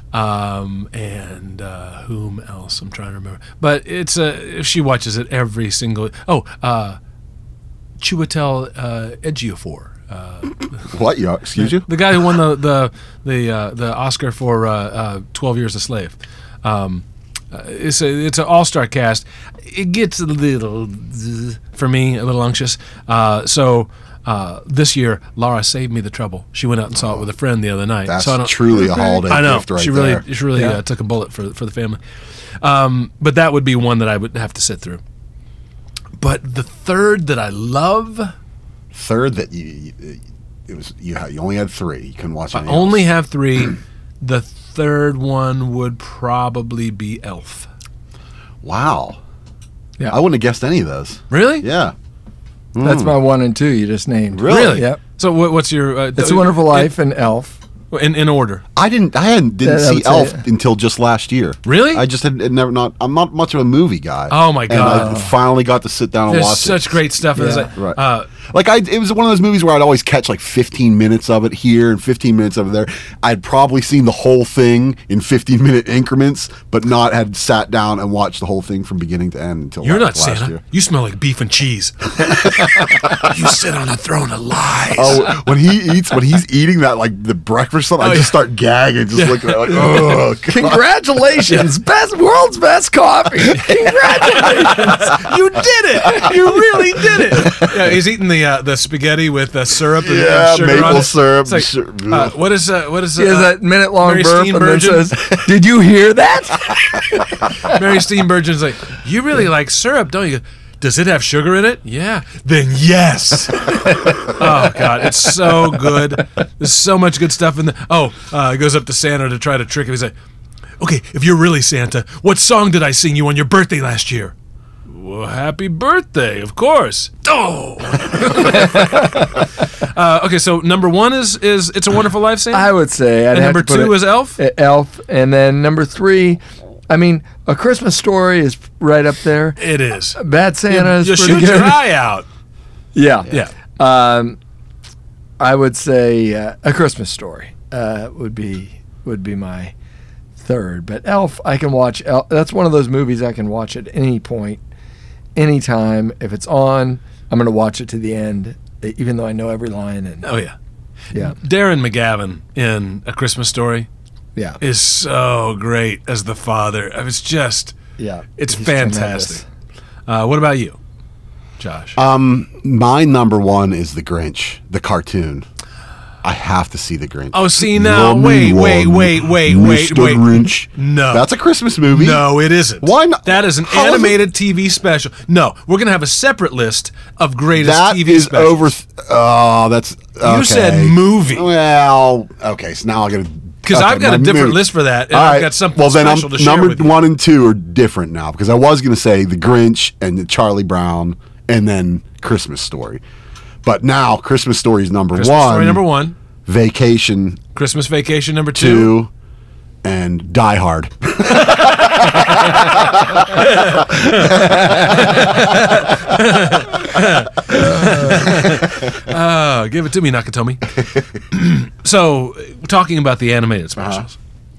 Um, and uh, whom else? I'm trying to remember. But it's a. She watches it every single. Oh, uh, Chiwetel uh, Ejiofor. Uh, What? Yeah, excuse you? the guy who won the the the uh, the Oscar for uh, uh, twelve Years a Slave. Um, uh, it's a it's an all star cast. It gets a little zzz for me, a little unctuous. Uh, so uh, this year, Laura saved me the trouble. She went out and saw it with a friend the other night. That's so I don't, truly a holiday I know gift right she really there. she really Yeah. uh, took a bullet for for the family. Um, but that would be one that I would have to sit through. But the third that I love. Third, that you, you it was you. Had, you only had three. You couldn't watch I any. only have three. The third one would probably be Elf. Wow. Yeah. I wouldn't have guessed any of those. Really? Yeah. That's my one and two you just named. Really? Really? Yep. So what, what's your? Uh, It's a Wonderful Life and Elf. In in order. I didn't. I hadn't didn't Yeah, I see would say Elf it. until just last year. Really? I just had, had never not. I'm not much of a movie guy. Oh, my And God. I finally got to sit down and There's watch such it. great stuff. in this. Yeah. Right. Uh, Like I, it was one of those movies where I'd always catch like fifteen minutes of it here and fifteen minutes of it there. I'd probably seen the whole thing in fifteen minute increments, but not had sat down and watched the whole thing from beginning to end until you're not last, last Santa. year. You smell like beef and cheese. You sit on a throne of lies. Oh, when he eats, when he's eating that like the breakfast stuff, I Oh, just yeah. start gagging, just looking at it like, oh, God. Congratulations, best world's best coffee. Congratulations. You did it! You really did it! Yeah, he's eating the uh, the spaghetti with uh, syrup and, Yeah, and sugar on maple it. syrup It's like, and sugar. uh, what is uh, what is He has uh, that minute long Mary burp and then Steenburgen? says, "Did you hear that?" Mary Steenburgen's like, you really like syrup, don't you? Does it have sugar in it? Yeah. Then yes. Oh God, it's so good. There's so much good stuff in there. Oh, uh, he goes up to Santa to try to trick him. He's like, okay, if you're really Santa, what song did I sing you on your birthday last year? Well, happy birthday, of course. Oh. uh, okay, so number one is is It's a Wonderful Life, Santa. I would say. I'd and have number to put two it is Elf. at Elf, and then number three. I mean, A Christmas Story is right up there. It is. Bad Santa is you pretty shoot good. your eye out. Yeah, Yeah. Um, I would say uh, A Christmas Story uh, would be would be my third. But Elf, I can watch. Elf. That's one of those movies I can watch at any point, anytime. If it's on, I'm going to watch it to the end, even though I know every line. And Oh yeah. yeah, Darren McGavin in A Christmas Story yeah, is so great as the father. It's just, yeah. it's He's fantastic. Uh, what about you, Josh? Um, my number one is The Grinch, the cartoon. I have to see The Grinch. Oh, see, now, Number wait, wait, one, wait, wait, wait, Mister wait. Grinch. No. That's a Christmas movie. no, it isn't. Why not? That is an How is it- animated T V special. No, we're going to have a separate list of greatest That T V is specials. over. Th- oh, that's. Okay. You said movie. Well, okay. So now I got to Because Okay, I've got my a different mood. list for that, and All I've right. got something well, then special I'm, to share number with you. one and two are different now because I was going to say The Grinch and the Charlie Brown and then Christmas Story. But now Christmas Story is number Christmas one. Story number one. Vacation Christmas Vacation number two. two. And Die Hard. Uh, give it to me, Nakatomi. So, talking about the animated specials.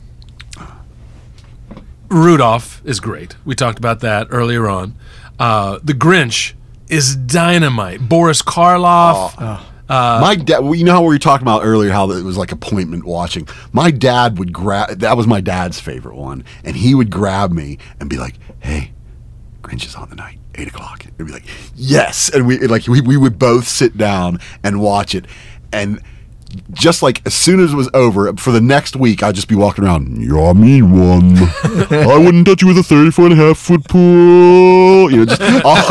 Rudolph is great. We talked about that earlier on. Uh, the Grinch is dynamite. Boris Karloff. My dad, well, you know how we were talking about earlier how it was like appointment watching. My dad would grab, that was my dad's favorite one, and he would grab me and be like, "Hey, Grinch is on tonight, eight o'clock." And be like, "Yes," and we like we, we would both sit down and watch it, and just like as soon as it was over, for the next week, I'd just be walking around. "You're a mean one. I wouldn't touch you with a thirty-four and a half foot pool." You know, just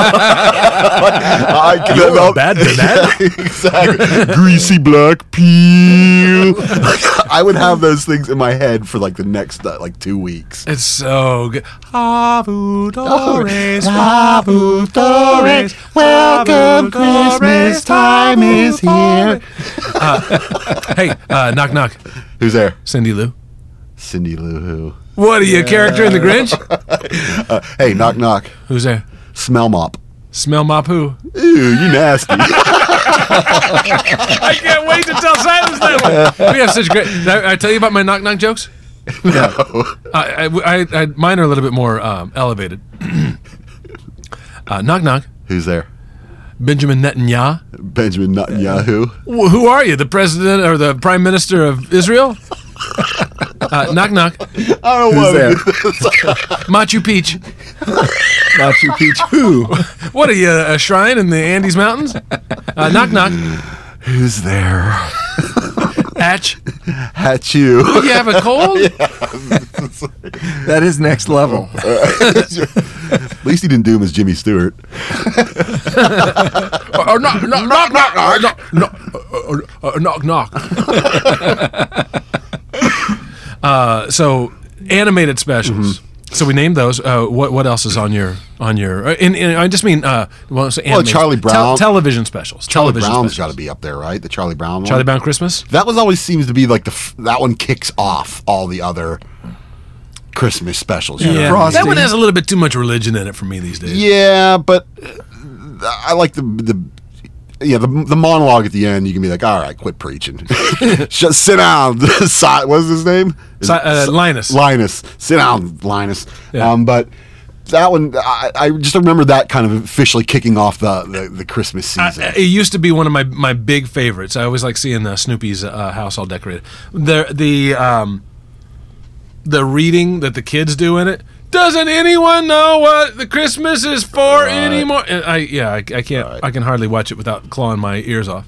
I, I, You're a bad banana. exactly. Greasy black peel. I would have those things in my head for like the next uh, like two weeks. It's so good. Avudores, avudores, welcome Christmas time is here. Uh, hey, uh, knock knock. Who's there? Cindy Lou. Cindy Lou Who. What are you, a character in The Grinch? Uh, hey, knock knock. Who's there? Smell mop. Smell mop who? Ew, you nasty. I can't wait to tell Silas that one. We have such great. Did I, I tell you about my knock knock jokes? No. I, I, I, I, mine are a little bit more um, elevated. uh, knock knock. Who's there? Benjamin Netanyahu. Benjamin Netanyahu. Wh- Who are you? The president or the prime minister of Israel? Uh, knock knock. I don't know Who's what there? it is. Machu Picchu. Machu Picchu. Who? What are you, a shrine in the Andes Mountains? Uh, knock knock. Who's there? Hatch. At you. You have a cold? That is next level. At least he didn't do him as Jimmy Stewart. Or, or knock, knock, knock, knock, knock, knock, knock, uh, uh, knock, knock. uh, so animated specials. So we named those. Uh, what what else is on your on your? Uh, in, in, I just mean uh, well, so animated- Charlie Brown. tel- television specials. Charlie television Brown's specials. got to be up there, right? The Charlie Brown one. Charlie Brown Christmas. That was always seems to be like the f- that one kicks off all the other Christmas specials. you know? Yeah, Frosty. that one has a little bit too much religion in it for me these days. Yeah, but uh, I like the the yeah the the monologue at the end. You can be like, all right, quit preaching, just sit down. Si- What's his name? Si- uh, Linus. Linus, sit down, Linus. Yeah. Um, but that one, I, I just remember that kind of officially kicking off the the, the Christmas I- season. it used to be one of my, my big favorites. I always like seeing uh, Snoopy's uh, house all decorated. The the um, the reading that the kids do in it. Doesn't anyone know what the Christmas is for Right. anymore? And I yeah, I, I can't. Right. I can hardly watch it without clawing my ears off.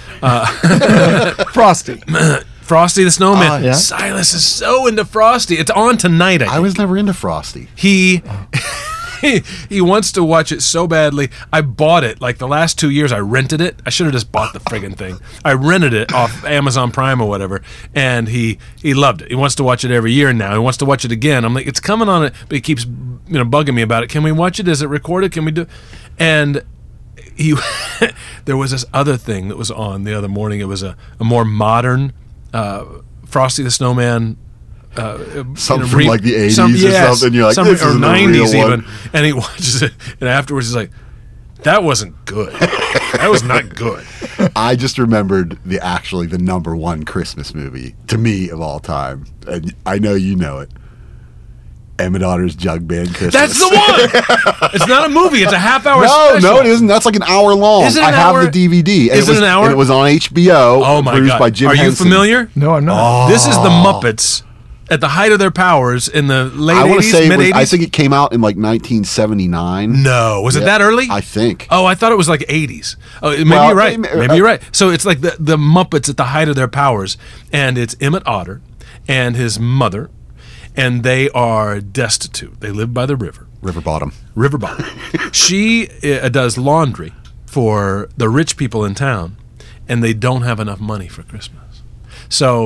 Frosty. Frosty the Snowman. Oh, yeah? Silas is so into Frosty. It's on tonight. I, I think. was never into Frosty. He he he wants to watch it so badly. I bought it like the last two years. I rented it. I should have just bought the friggin' thing. I rented it off Amazon Prime or whatever, and he he loved it. He wants to watch it every year now. He wants to watch it again. I'm like, it's coming on it, but he keeps you know bugging me about it. Can we watch it? Is it recorded? Can we do? And he there was this other thing that was on the other morning. It was a, a more modern uh, Frosty the Snowman. Uh, Something you know, from, like, the eighties or something. You're like, some- this or isn't a real nineties one. even. And he watches it, and afterwards he's like, "That wasn't good. That was not good." I just remembered the actually the number one Christmas movie to me of all time, and I know you know it. Emmett Otter's Jug Band Christmas. That's the one. It's not a movie. It's a half hour. No, special. no, it isn't. That's like an hour long. Is it an I have hour? the D V D. and Is it it was, an hour? And it was on H B O. Oh my produced god! by Jim Are you Henson. familiar? No, I'm not. This is the Muppets at the height of their powers in the late I want to eighties, say it mid was, eighties. I think it came out in like nineteen seventy-nine. No, was it Yeah, that early? I think. Oh, I thought it was like eighties. Oh, maybe Well, you're right. maybe- Maybe you're right. So it's like the the Muppets at the height of their powers, and it's Emmett Otter and his mother, and they are destitute. They live by the river, River Bottom. river bottom. She uh, does laundry for the rich people in town, and they don't have enough money for Christmas. So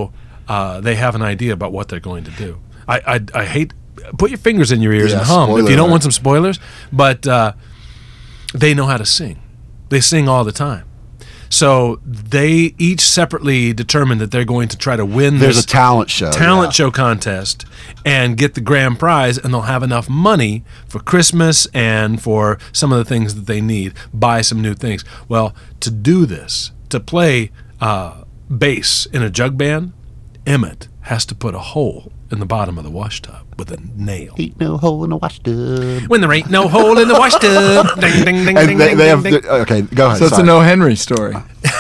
uh, they have an idea about what they're going to do. I, I, I hate, put your fingers in your ears Yeah, and hum if spoiler you don't alert. want some spoilers, but uh, they know how to sing. They sing all the time. So they each separately determine that they're going to try to win There's this a talent show. talent yeah. show contest and get the grand prize, and they'll have enough money for Christmas and for some of the things that they need, buy some new things. Well, to do this, to play uh, bass in a jug band, Emmett has to put a hole in the bottom of the wash tub with a nail. Ain't no hole in the wash tub. When there ain't no hole in the wash tub. Ding, ding, ding, And ding, they, ding, they have. ding, ding. Okay, go ahead. So it's sorry. an O. Henry story.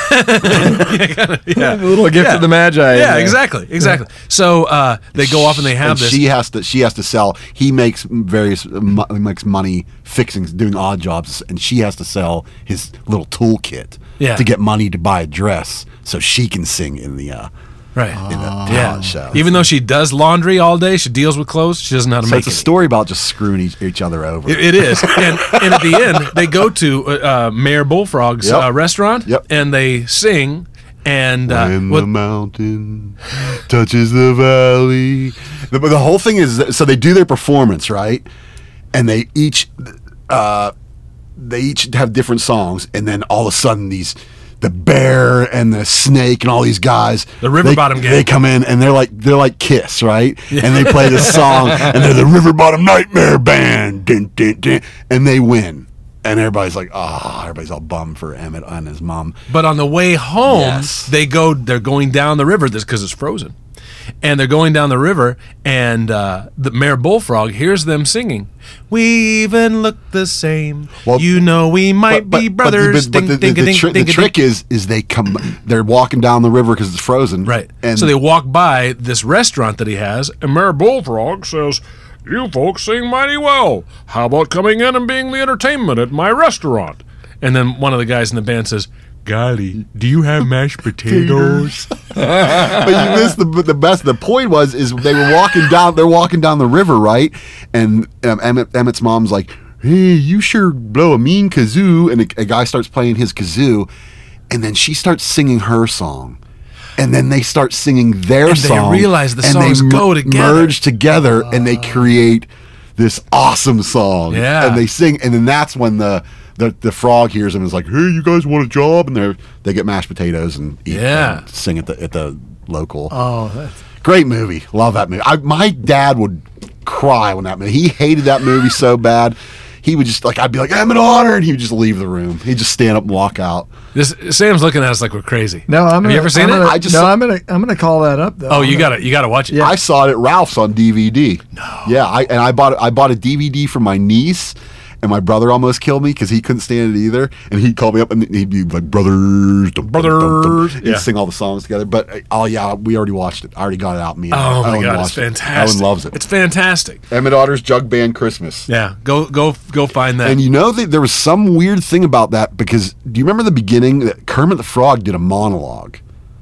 Yeah. A little gift Yeah. of the Magi. in Yeah, there. exactly, exactly. So uh, they go off and they have and this. She has to. She has to sell. He makes various. mo- makes money fixing, doing odd jobs, and she has to sell his little toolkit Yeah. to get money to buy a dress so she can sing in the uh, Right. in the Yeah. talent show. Even though she does laundry all day, she deals with clothes. She doesn't know how to so make it's a any. story about just screwing each, each other over. It, it is, and, and at the end, they go to uh, uh, Mayor Bullfrog's Yep. uh, restaurant, Yep. and they sing. And uh, when what- the mountain touches the valley. The, but the whole thing is that, so they do their performance, right? And they each uh, they each have different songs, and then all of a sudden these the bear and the snake and all these guys, The River they, Bottom Gang. they come in and they're like they're like Kiss, right? And they play this song, and they're the River Bottom Nightmare Band, dun, dun, dun, and they win. And everybody's like, oh, everybody's all bummed for Emmett and his mom. But on the way home, Yes. they go. They're going down the river. This because it's frozen, and they're going down the river. And uh, the Mayor Bullfrog hears them singing. We even look the same. Well, you know, we might be but the- brothers. But, but the, the, Ding, the, ding, tri- ding, the ding, trick ding. is, is they come, they're walking down the river because it's frozen, Right. And so they walk by this restaurant that he has, and Mayor Bullfrog says, "You folks sing mighty well. How about coming in and being the entertainment at my restaurant?" And then one of the guys in the band says, "Golly, do you have mashed potatoes?" but you missed the the best. The point was is they were walking down. They're walking down the river, right? And um, Emmett, Emmett's mom's like, "Hey, you sure blow a mean kazoo." And a, a guy starts playing his kazoo, and then she starts singing her song. And then they start singing their And they song. realize the and songs they go together. merge together, and they create this awesome song. Yeah. And they sing, and then that's when the the, the frog hears them and is like, "Hey, you guys want a job?" And they they get mashed potatoes and eat Yeah. and sing at the at the local. Oh, that's Great movie. Love that movie. I, my dad would cry when that movie. He hated that movie so bad. He would just like I'd be like, "I'm an honor," and he would just leave the room. He'd just stand up and walk out. This Sam's looking at us like we're crazy. no. I'm Have gonna, you ever seen I'm it? Gonna, I just no. saw- I'm gonna. I'm gonna call that up though. Oh, I'm you gonna- got to You got to watch it. Yeah. I saw it at Ralph's on D V D. No. Yeah, I and I bought I bought a D V D for my niece, and my brother almost killed me because he couldn't stand it either. And he'd call me up and he'd be like, "Brothers, dum, dum, dum, dum." Brothers. He'd Yeah. sing all the songs together. But uh, oh yeah, we already watched it. I already got it out. Me. and Oh my Owen god, it's watched it. fantastic. Owen loves it. It's fantastic. Emmett Otter's Jug Band Christmas. Yeah, go go go find that. And you know that there was some weird thing about that because do you remember the beginning that Kermit the Frog did a monologue?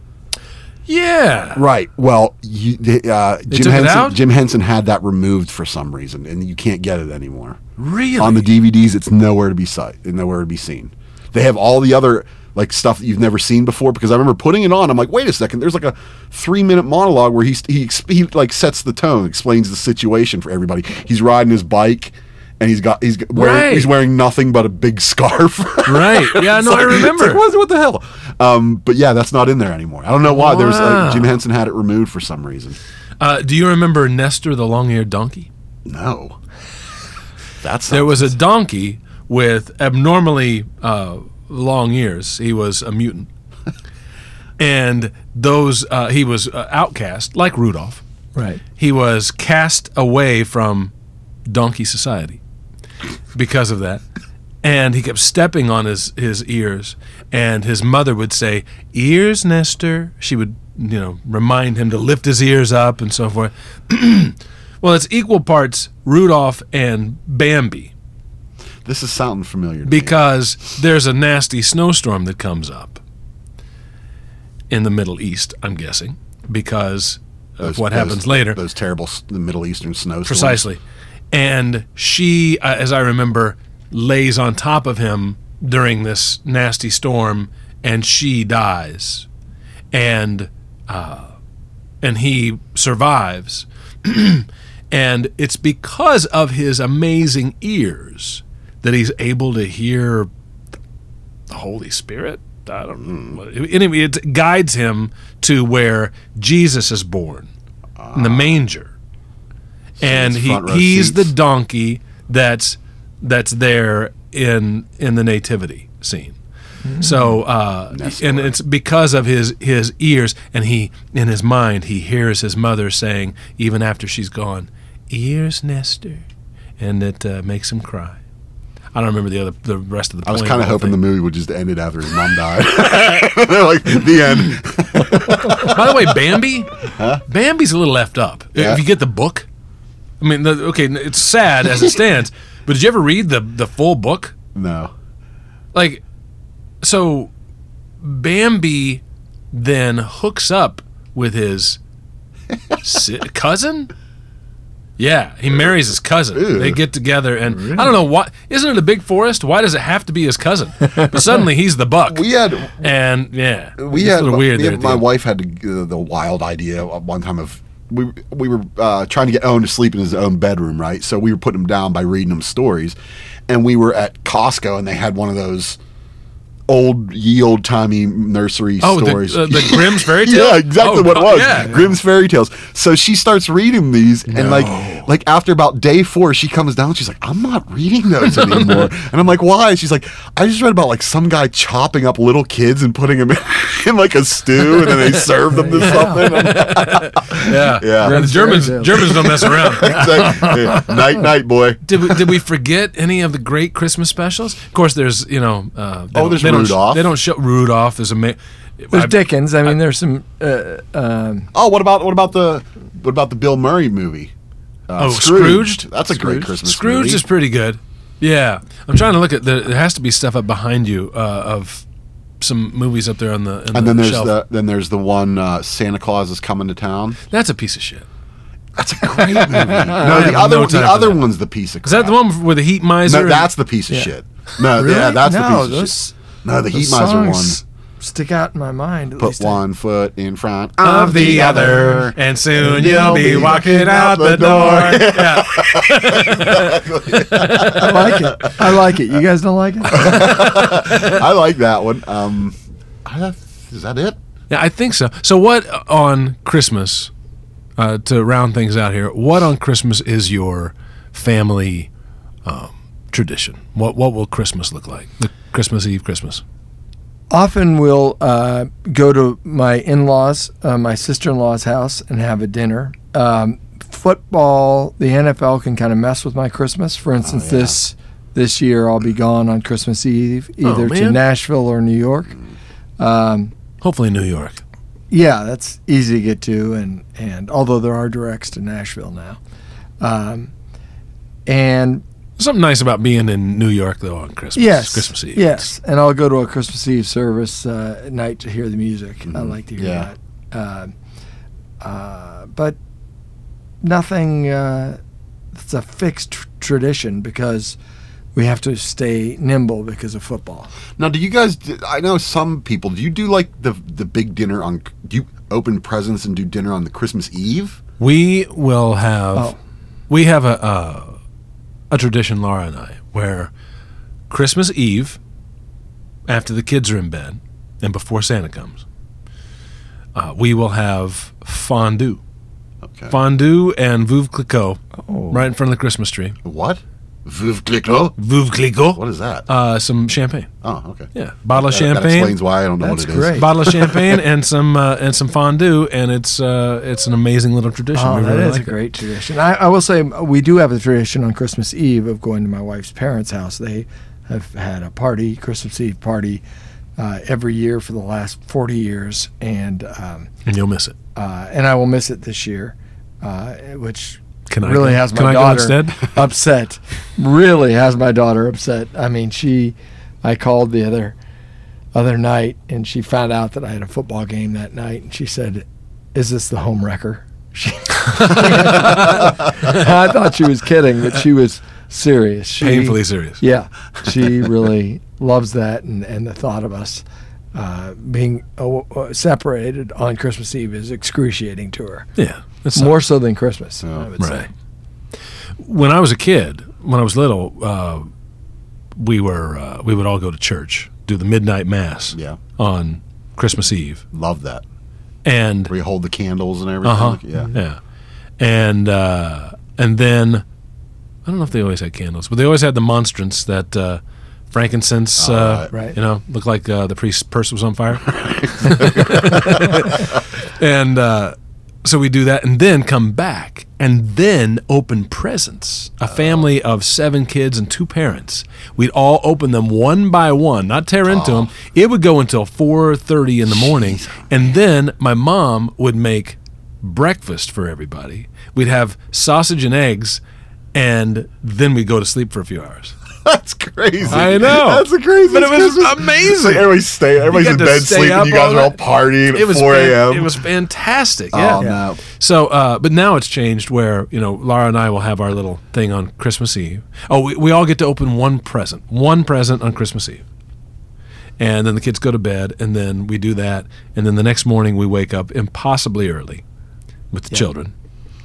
yeah. Right. Well, you, uh, Jim took it Henson. out? Jim Henson had that removed for some reason, and you can't get it anymore. Really? On the D V Ds, it's nowhere to be sight, nowhere to be seen. They have all the other like stuff that you've never seen before. Because I remember putting it on. I'm like, wait a second. There's like a three minute monologue where he's, he exp- he like sets the tone, explains the situation for everybody. He's riding his bike. And he's got he's wearing Right. he's wearing nothing but a big scarf. Right. Yeah, It's no, I like- it's remember. like, what, what the hell? Um, but yeah, that's not in there anymore. I don't know why. There's Wow. like, Jim Henson had it removed for some reason. Uh, do you remember Nestor the long-eared donkey? No, that's There was a donkey with abnormally uh, long ears. He was a mutant, and those uh, he was uh, outcast, like Rudolph. Right. He was cast away from donkey society because of that. And he kept stepping on his, his ears. And his mother would say, "Ears, Nestor." She would, you know, remind him to lift his ears up and so forth. Well, it's equal parts Rudolph and Bambi This is sounding familiar to me. because there's a nasty snowstorm that comes up in the Middle East, I'm guessing, because of Those- what those- happens later. Those terrible s- the Middle Eastern snowstorms. Precisely. And she, uh, as I remember, lays on top of him during this nasty storm, and she dies. And uh, and he survives. And it's because of his amazing ears that he's able to hear the Holy Spirit. I don't know. Anyway, it guides him to where Jesus is born in the manger, and it's he front row he's the seats. donkey that's that's there in in the nativity scene. So, uh, and it's because of his his ears, and he in his mind he hears his mother saying, even after she's gone, "Ears, Nestor," and it uh, makes him cry. I don't remember the other the rest of the. I was point kind of of the hoping thing. the movie would just end it after his mom died. They're like, the end. By the way, Bambi, Bambi's a little left up. Yeah. If you get the book, I mean, the, okay, it's sad as it stands, but did you ever read the the full book? No. Like, so Bambi then hooks up with his si- cousin. Yeah, he marries his cousin. Ew. They get together, and I don't know why. Isn't it a big forest? Why does it have to be his cousin? But suddenly he's the buck. We had and yeah, we it's had, a little weird we there had at the my end. wife had the, the wild idea at one time of we we were uh, trying to get Owen to sleep in his own bedroom, right? So we were putting him down by reading him stories, and we were at Costco, and they had one of those old ye old timey nursery Oh, the, stories. uh, the Grimm's fairy tale. Yeah, exactly Oh, what it God, was. yeah. Grimm's fairy tales. So she starts reading these, and like, like after about day four, she comes down. She's like, "I'm not reading those anymore." And I'm like, "Why?" She's like, "I just read about like some guy chopping up little kids and putting them in, in like a stew, and then they serve them to something." I'm like, Yeah, Yeah. The Grimm's Germans, fairy tales. Germans don't mess around. exactly. Yeah. Night, night, boy. Did we, did we forget any of the great Christmas specials? Of course, there's you know. Uh, they Oh, don't- there's they don't sh- Rudolph. They don't show Rudolph. There's a. Ma- There's I- Dickens. I mean, there's some. Uh, um, Oh, what about what about the what about the Bill Murray movie? Uh, Oh, Scrooged? That's a great Christmas Scrooge movie. is pretty good. Yeah, I'm trying to look at. The, there has to be stuff up behind you uh, of some movies up there on the. In and the then there's shelf. the then there's the one uh, Santa Claus is coming to town. That's a piece of shit. That's a great movie. No, have the other no one, the time for other that. one's the piece of crap. Is that the one with the heat miser? No, that's the piece of Yeah. shit. No, really? yeah, that's no, the piece of those, shit. No, the those heat miser one. songs stick out in my mind. At Put least I- one foot in front of the other, and soon you'll be walking out the door. Yeah. I like it. I like it. You guys don't like it? I like that one. Um, I have, is that it? Yeah, I think so. So, what on Christmas, uh, to round things out here, what on Christmas is your family um, tradition? What what will Christmas look like? The Christmas Eve, Christmas. Often we'll uh, go to my in-laws, uh, my sister-in-law's house, and have a dinner. Um, football, the N F L can kind of mess with my Christmas. For instance, yeah. this this year I'll be gone on Christmas Eve, Oh, either to man. Nashville or New York. Um, Hopefully, New York. yeah, that's easy to get to, and, and although there are directs to Nashville now. Um, and Something nice about being in New York, though, on Christmas. yes, Christmas Eve. yes, and I'll go to a Christmas Eve service uh, at night to hear the music. I Mhm. like to hear Yeah. that. Um uh, but nothing. Uh, it's a fixed tr- tradition because we have to stay nimble because of football. Now, do you guys? I know some people. Do you do like the the big dinner on? Do you open presents and do dinner on the Christmas Eve? We will have. Oh. We have a, a a tradition, Laura and I, where Christmas Eve, after the kids are in bed and before Santa comes, uh, we will have fondue. Okay. Fondue and Veuve Clicquot Oh. right in front of the Christmas tree. What? Veuve Clicquot? Veuve Clicquot. What is that? Uh, some champagne. Oh, okay. Yeah, bottle of That, that champagne. explains why I don't know That's what it is. great. Bottle of champagne and some uh, and some fondue, and it's uh, it's an amazing little tradition. Oh, We that really is like a it. great tradition. I, I will say we do have a tradition on Christmas Eve of going to my wife's parents' house. They have had a party, Christmas Eve party, uh, every year for the last forty years, and um, and you'll miss it. uh, and I will miss it this year, uh, which Can I really go? has my Can I go daughter instead? upset. Really has my daughter upset. I mean, she, I called the other other night, and she found out that I had a football game that night, and she said, "Is this the home wrecker?" She, I thought she was kidding, but she was serious. She, Painfully serious. Yeah, she really loves that, and, and the thought of us uh, being uh, separated on Christmas Eve is excruciating to her. Yeah. It's More so than Christmas, Oh, I would right. say. When I was a kid, when I was little, uh, we were uh, we would all go to church, do the midnight mass Yeah. on Christmas Eve, Love that. and Where you hold the candles and everything. uh huh, Yeah. yeah, and uh, and then I don't know if they always had candles, but they always had the monstrance that uh, frankincense, Oh, uh, right. Right. you know, looked like uh, the priest's purse was on fire, and uh, so we do that, and then come back, and then open presents. A family of seven kids and two parents. We'd all open them one by one, not tear into them. It would go until four thirty in the morning, and then my mom would make breakfast for everybody. We'd have sausage and eggs, and then we'd go to sleep for a few hours. That's crazy. I know. That's the craziest But it was Christmas. amazing. It's like everybody's stay, everybody's You in got to bed stay sleeping. up You guys all are all night. partying It at was four fan- a.m. It was fantastic. Yeah. Oh, no. So, uh, but now it's changed where, you know, Laura and I will have our little thing on Christmas Eve. Oh, we, we all get to open one present, one present on Christmas Eve. And then the kids go to bed, and then we do that. And then the next morning we wake up impossibly early with the Yeah. children.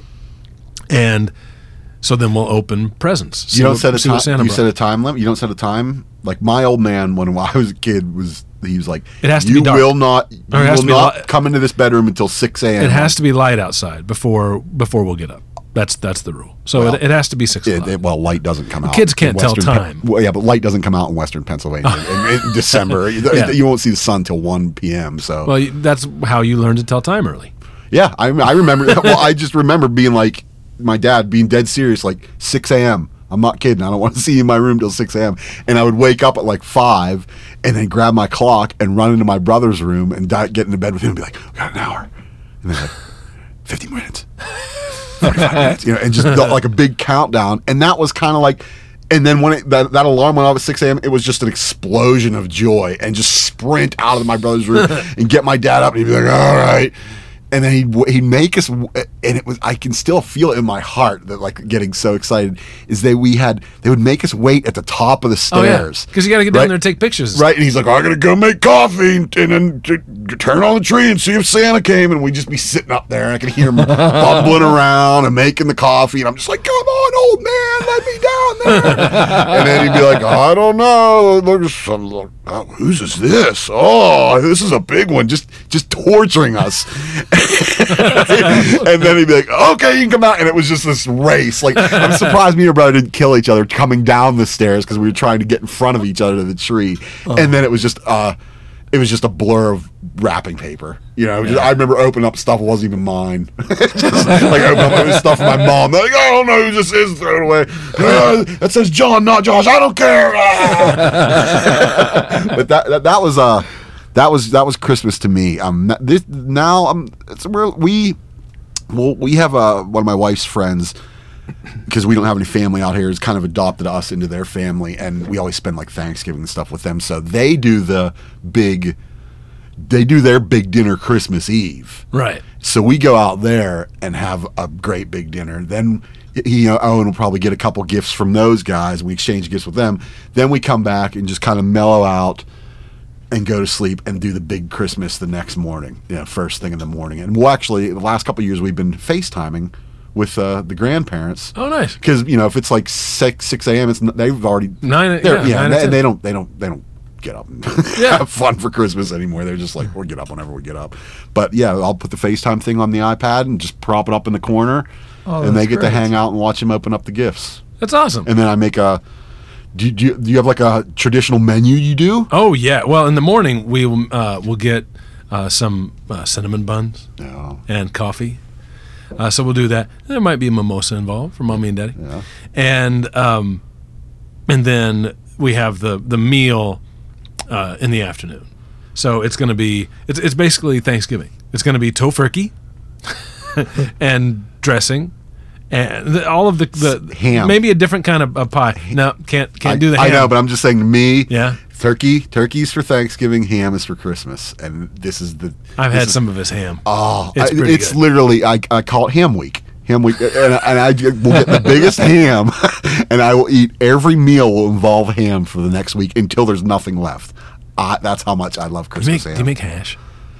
And so then we'll open presents. See You don't what- set a see what time. Santa You brought. set a time limit. You don't set a time. Like my old man, when I was a kid, was he was like, It has to you be dark. will not, you Or it has will to be not li- come into this bedroom until six a.m. It has to be light outside before before we'll get up. That's that's the rule. So Well, it, it has to be six It- o'clock. it- well, light doesn't come out. kids in can't tell Western Pen- time. well, yeah, but light doesn't come out in Western Pennsylvania in, in December. You- Yeah. You won't see the sun till one p.m. So Well, you- that's how you learn to tell time early. yeah, I, I remember. Well, I just remember being like my dad being dead serious, like six a.m. I'm not kidding. I don't want to see you in my room till six a.m. And I would wake up at like five and then grab my clock and run into my brother's room and di- get into bed with him and be like, we got an hour. And then like, fifty minutes. forty-five minutes. You know, and just built like a big countdown. And that was kind of like, and then when it, that, that alarm went off at six a.m., it was just an explosion of joy and just sprint out of my brother's room and get my dad up and he'd be like, all right. And then he'd, he'd make us, and it was, I can still feel it in my heart that like getting so excited is they, we had, they would make us wait at the top of the stairs. Because you got to get down Right? there and take pictures. Right, and he's like, I gotta go make coffee and, and then t- t- turn on the tree and see if Santa came. And we'd just be sitting up there, and I could hear him bumbling around and making the coffee. And I'm just like, come on, old man, let me down there. And then he'd be like, I don't know. Look, some- look, oh, whose is this? Oh, this is a big one. Just, just torturing us. And then he'd be like, okay, you can come out. And it was just this race. Like, I'm surprised me and your brother didn't kill each other coming down the stairs because we were trying to get in front of each other to the tree. And then it was just, uh, it was just a blur of wrapping paper. You know, just- I remember opening up stuff that wasn't even mine. Just, like, open up stuff from my mom. They're like, I don't know who this is. Throw it away. Uh, that says John, not Josh. I don't care. Ah! But that, that that was uh that was that was Christmas to me. Um, this now um, it's we're, we well we have uh one of my wife's friends. Because we don't have any family out here, has kind of adopted us into their family, and we always spend like Thanksgiving and stuff with them. So they do the big, they do their big dinner Christmas Eve. Right. So we go out there and have a great big dinner. Then he, you know, Owen will probably get a couple gifts from those guys, and we exchange gifts with them. Then we come back and just kind of mellow out and go to sleep and do the big Christmas the next morning, you know, first thing in the morning. And we'll actually, the last couple of years, we've been FaceTiming with uh, the grandparents. Oh, nice. Because you know, if it's like six six a.m., it's n- they've already Nine- they're- yeah, yeah, nine and to they, ten. they don't they don't they don't get up and Yeah. have fun for Christmas anymore. They're just like, we'll get up whenever we get up. But yeah, I'll put the FaceTime thing on the iPad and just prop it up in the corner, Oh, and they that's get to great. hang out and watch them open up the gifts. That's awesome. And then I make a. Do you, do you, do you have like a traditional menu you do? Oh yeah. Well, in the morning we will uh, we'll get uh, some uh, cinnamon buns No. and coffee. Uh, so we'll do that. There might be a mimosa involved for mommy and daddy. Yeah. And um, and then we have the the meal uh, in the afternoon. So it's going to be it's it's basically Thanksgiving. It's going to be tofurkey and dressing. And the, all of the, the Ham. maybe a different kind of, of pie. No, can't can't I, do the I ham. know, but I'm just saying to me. Yeah. Turkey, turkey's for Thanksgiving, ham is for Christmas, and this is the. I've this had is- some of his ham. Oh, It's I- pretty it's good. literally I, I call it ham week. Ham week, and, and I will get the biggest ham, and I will eat every meal will involve ham for the next week until there's nothing left. I, that's how much I love Do you, make, Christmas ham. do you make hash?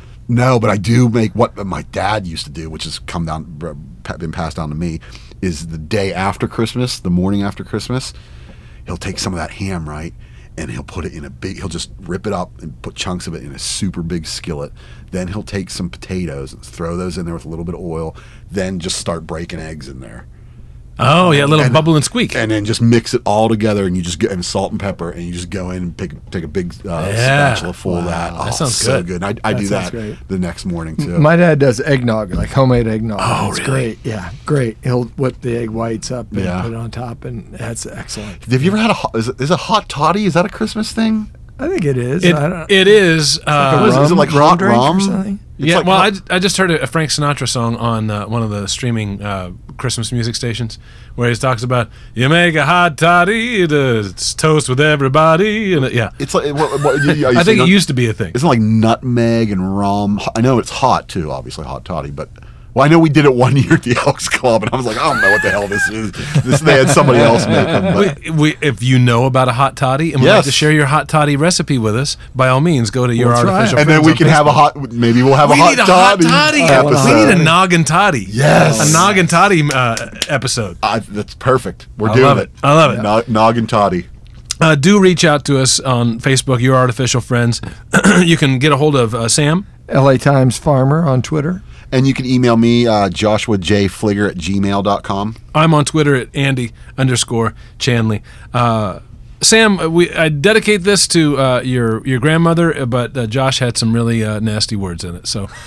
No, but I do make what my dad used to do, which has come down, been passed down to me, is the day after Christmas, the morning after Christmas, he'll take some of that ham, right, and he'll put it in a big, he'll just rip it up and put chunks of it in a super big skillet. Then he'll take some potatoes and throw those in there with a little bit of oil, then just start breaking eggs in there. Oh, yeah, a little And- bubble and squeak. And then just mix it all together, and you just get and salt and pepper, and you just go in and pick, take a big uh, Yeah. spatula full of that. That Oh, sounds so good. good. And I, I That do sounds that great. the next morning too. My dad does eggnog, like homemade eggnog. Oh, it's really? great. Yeah, great. He'll whip the egg whites up and Yeah. put it on top, and that's excellent. Have you ever had a hot, is it, is a hot toddy? Is that a Christmas thing? I think it is. It, I don't, it is. Uh, What is it? Is it like hot drink rum? or something? It's yeah, like well, hot- I, I just heard a, a Frank Sinatra song on uh, one of the streaming uh, Christmas music stations where he talks about, you make a hot toddy, it's toast with everybody. And it, yeah, It's like what, what, you, you, I think it used to be a thing. Isn't it like nutmeg and rum? I know it's hot too, obviously hot toddy, but well, I know we did it one year at the Elks Club, and I was like, I don't know what the hell this is. This they had somebody else make them. But We, we, if you know about a hot toddy and would like Yes. to share your hot toddy recipe with us, by all means, go to your We'll try artificial it. and then Friends we on can have a Facebook. hot. Maybe we'll have We a hot need a toddy. hot toddy. episode. We need a noggin toddy. Yes. a noggin toddy uh, episode. I, that's perfect. We're I doing love it. it. I love it. No, noggin toddy. Uh, do reach out to us on Facebook, Your Artificial Friends. You can get a hold of uh, Sam. L A Times Farmer on Twitter. And you can email me, uh, Joshua J. Fligger at gmail dot com. I'm on Twitter at Andy underscore Chanley. Uh, Sam, we I dedicate this to uh, your your grandmother, but uh, Josh had some really uh, nasty words in it. So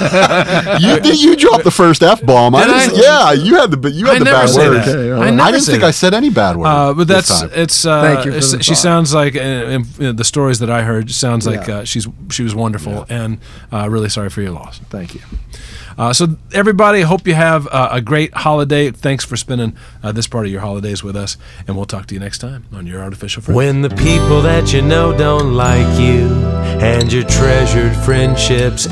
uh, You, you dropped the first F bomb. I Did didn't, I? Yeah, you had the you had I the never bad say words. that. Okay, all I right. never I didn't say think that. I said any bad words. Uh, but this that's time. it's. Uh, Thank you for it's- the she thought. sounds like uh, in, in the stories that I heard. Sounds like Yeah. uh, she's she was wonderful, and uh, really sorry for your loss. Thank you. Uh, so everybody, hope you have uh, a great holiday. Thanks for spending uh, this part of your holidays with us, and we'll talk to you next time on Your Artificial Friends. When the people that you know don't like you and your treasured friendships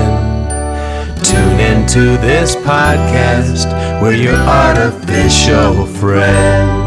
end, tune into this podcast. We're your artificial friends.